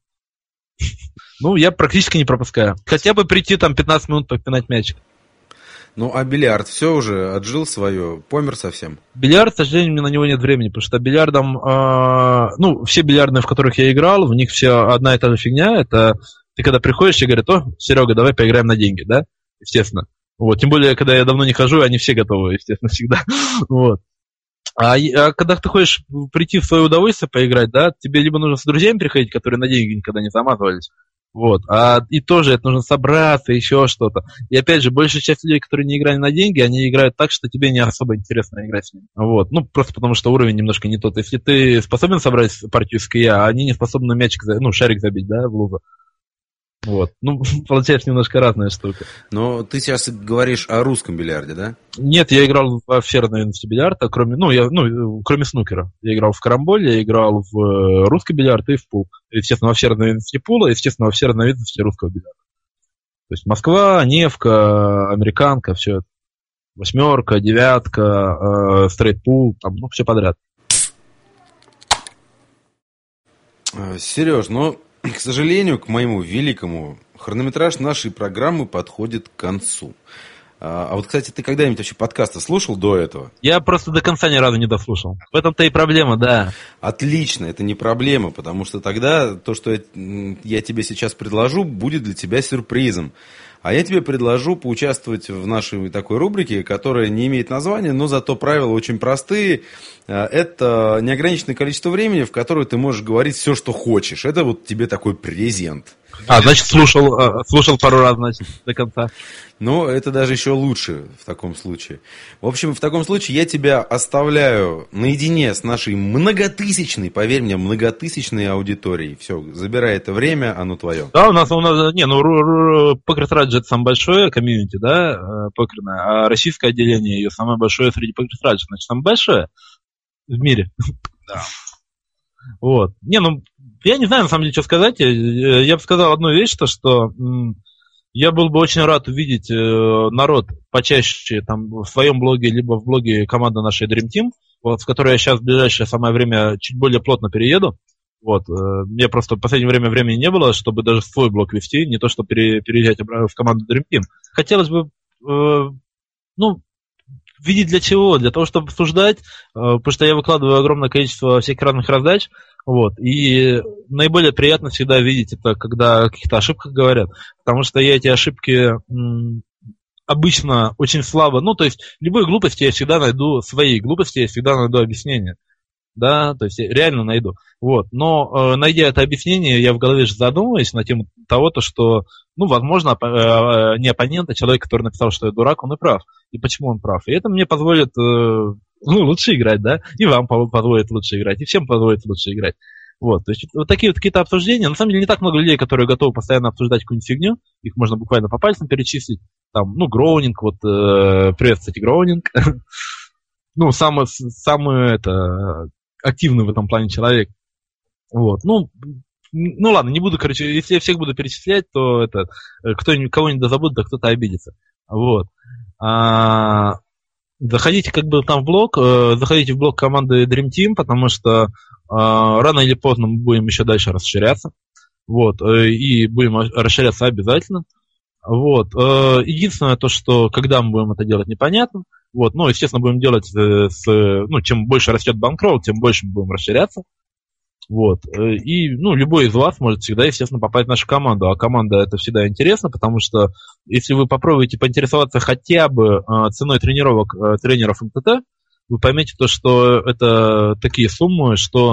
Ну, я практически не пропускаю. Хотя бы прийти там пятнадцать минут попинать мячик. Ну, а бильярд все уже отжил свое, помер совсем? Бильярд, к сожалению, у меня на него нет времени, потому что бильярдом, э, ну, все бильярдные, в которых я играл, в них все одна и та же фигня. Это ты когда приходишь и говорят: о, Серега, давай поиграем на деньги, да? Естественно. Вот, тем более, когда я давно не хожу, они все готовы, естественно, всегда. Вот. А, а когда ты хочешь прийти в свое удовольствие поиграть, да, тебе либо нужно с друзьями приходить, которые на деньги никогда не замазывались. Вот, а и тоже это нужно собраться, еще что-то. И опять же, большая часть людей, которые не играли на деньги, они играют так, что тебе не особо интересно играть с ними. Вот, ну, просто потому что уровень немножко не тот. Если ты способен собрать партию с КИА, а они не способны мячик, ну, шарик забить, да, в лузу. Вот, ну, получается немножко разная штука. Но ты сейчас говоришь о русском бильярде, да? Нет, я играл во все разновидности бильярда, кроме, ну, я, ну, кроме снукера. Я играл в карамболь, я играл в русский бильярд и в пул. Естественно, во все разновидности пула, естественно, во все разновидности русского бильярда. То есть Москва, Невка, Американка, все это. Восьмерка, девятка, э, стрейт-пул, там, ну, все подряд. Сереж, ну... К сожалению, к моему великому, хронометраж нашей программы подходит к концу. А вот, кстати, ты когда-нибудь вообще подкасты слушал до этого? Я просто до конца ни разу не дослушал. В этом-то и проблема, да. Отлично, это не проблема, потому что тогда то, что я, я тебе сейчас предложу, будет для тебя сюрпризом. А я тебе предложу поучаствовать в нашей такой рубрике, которая не имеет названия, но зато правила очень простые. Это неограниченное количество времени, в которое ты можешь говорить все, что хочешь. Это вот тебе такой презент. А, значит, слушал, слушал пару раз, значит, до конца. Ну, это даже еще лучше в таком случае. В общем, в таком случае я тебя оставляю наедине с нашей многотысячной, поверь мне, многотысячной аудиторией. Все, забирай это время, оно твое. Да, у нас, у нас не, ну, Poker Strategy это самое большое комьюнити, да, покерное, а российское отделение ее самое большое среди Poker Strategy, значит, самое большое в мире. Да. Вот. Не, ну, я не знаю, на самом деле, что сказать. Я, я бы сказал одну вещь, то, что м, я был бы очень рад увидеть э, народ почаще там, в своем блоге, либо в блоге команды нашей Dream Team, вот, в которой я сейчас в ближайшее самое время чуть более плотно перееду. Вот. Э, мне просто в последнее время времени не было, чтобы даже свой блог вести, не то, чтобы пере, переезжать в команду Dream Team. Хотелось бы, э, ну, видеть для чего? Для того, чтобы обсуждать, э, потому что я выкладываю огромное количество всяких разных раздач. Вот. И наиболее приятно всегда видеть это, когда о каких-то ошибках говорят, потому что я эти ошибки м, обычно очень слабо, ну, то есть любой глупости я всегда найду, своей глупости я всегда найду объяснение, да, то есть я реально найду, вот, но э, найдя это объяснение, я в голове же задумываюсь на тему того, то, что, ну, возможно, э, не оппонент, а человек, который написал, что я дурак, он и прав, и почему он прав, и это мне позволит... Э, ну, лучше играть, да, и вам позволит лучше играть, и всем позволит лучше играть. Вот, то есть вот такие вот какие-то обсуждения. На самом деле не так много людей, которые готовы постоянно обсуждать какую-нибудь фигню, их можно буквально по пальцам перечислить. Там, ну, Гроунинг, вот, э, привет, кстати, Гроунинг. Ну, самый, самый, это, активный в этом плане человек. Вот, ну, ну ладно, не буду, короче, если я всех буду перечислять, то это, кто-нибудь, кого-нибудь забудет, да кто-то обидится. Вот. А... Заходите как бы там в блог, э, заходите в блог команды Dream Team, потому что э, рано или поздно мы будем еще дальше расширяться. Вот, э, и будем расширяться обязательно. Вот. Э, единственное то, что когда мы будем это делать, непонятно. Вот, ну, естественно, будем делать э, с, ну, чем больше растет банкролл, тем больше мы будем расширяться. Вот. И, ну, любой из вас может всегда, естественно, попасть в нашу команду. А команда это всегда интересно, потому что если вы попробуете поинтересоваться хотя бы э, ценой тренировок э, тренеров эм тэ тэ, вы поймете то, что это такие суммы, что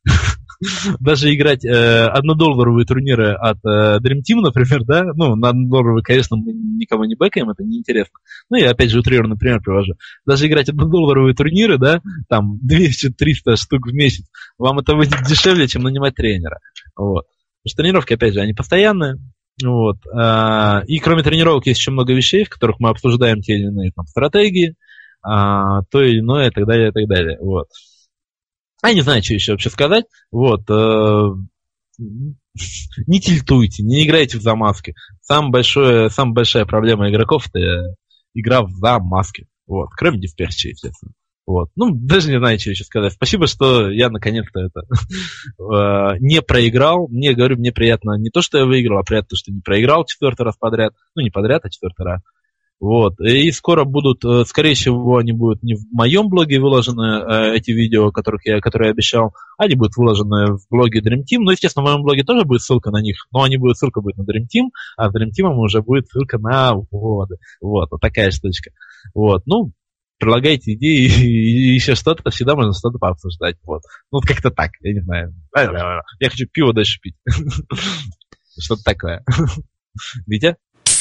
даже играть э, однодолларовые турниры от э, Dream Team, например, да, ну, на однодолларовые, конечно, мы никому не бэкаем, это неинтересно. Ну, я опять же утрированный пример привожу. Даже играть однодолларовые турниры, да, там, двести-триста штук в месяц, вам это выйдет дешевле, чем нанимать тренера. Вот. Потому что тренировки, опять же, они постоянные. Вот. А, и кроме тренировок есть еще много вещей, в которых мы обсуждаем те или иные там, стратегии, а, то или иное, и так далее, и так далее. Вот. Я не знаю, что еще вообще сказать. Вот. Э, не тильтуйте, не играйте в замазки. Самая большая, самая большая проблема игроков – это игра в замазки. Вот. Кроме дисперсии, естественно. Вот. Ну, даже не знаю, что еще сказать. Спасибо, что я наконец-то это э, не проиграл. Мне, говорю, мне приятно не то, что я выиграл, а приятно, что не проиграл четвертый раз подряд. Ну, не подряд, а четвертый раз. Вот. И скоро будут, скорее всего, они будут не в моем блоге выложены, эти видео, которых я, которые я обещал, они будут выложены в блоге Dream Team. Ну, естественно, в моем блоге тоже будет ссылка на них, но они будут, ссылка будет на Dream Team, а в Dream Team уже будет ссылка на вводы. Вот, вот такая штучка. Вот, ну, предлагайте идеи и еще что-то, всегда можно что-то пообсуждать. Вот. Ну, как-то так, я не знаю. Я хочу пиво дальше пить. Что-то такое. Витя?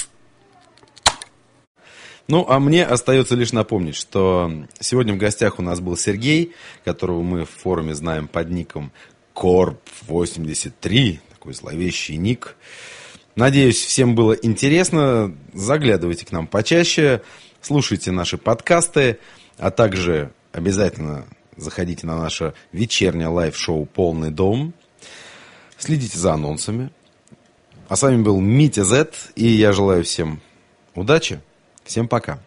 Ну, а мне остается лишь напомнить, что сегодня в гостях у нас был Сергей, которого мы в форуме знаем под ником корп восемьдесят три, такой зловещий ник. Надеюсь, всем было интересно. Заглядывайте к нам почаще, слушайте наши подкасты, а также обязательно заходите на наше вечернее лайв-шоу «Полный дом». Следите за анонсами. А с вами был Митя Зет, и я желаю всем удачи. Всем пока.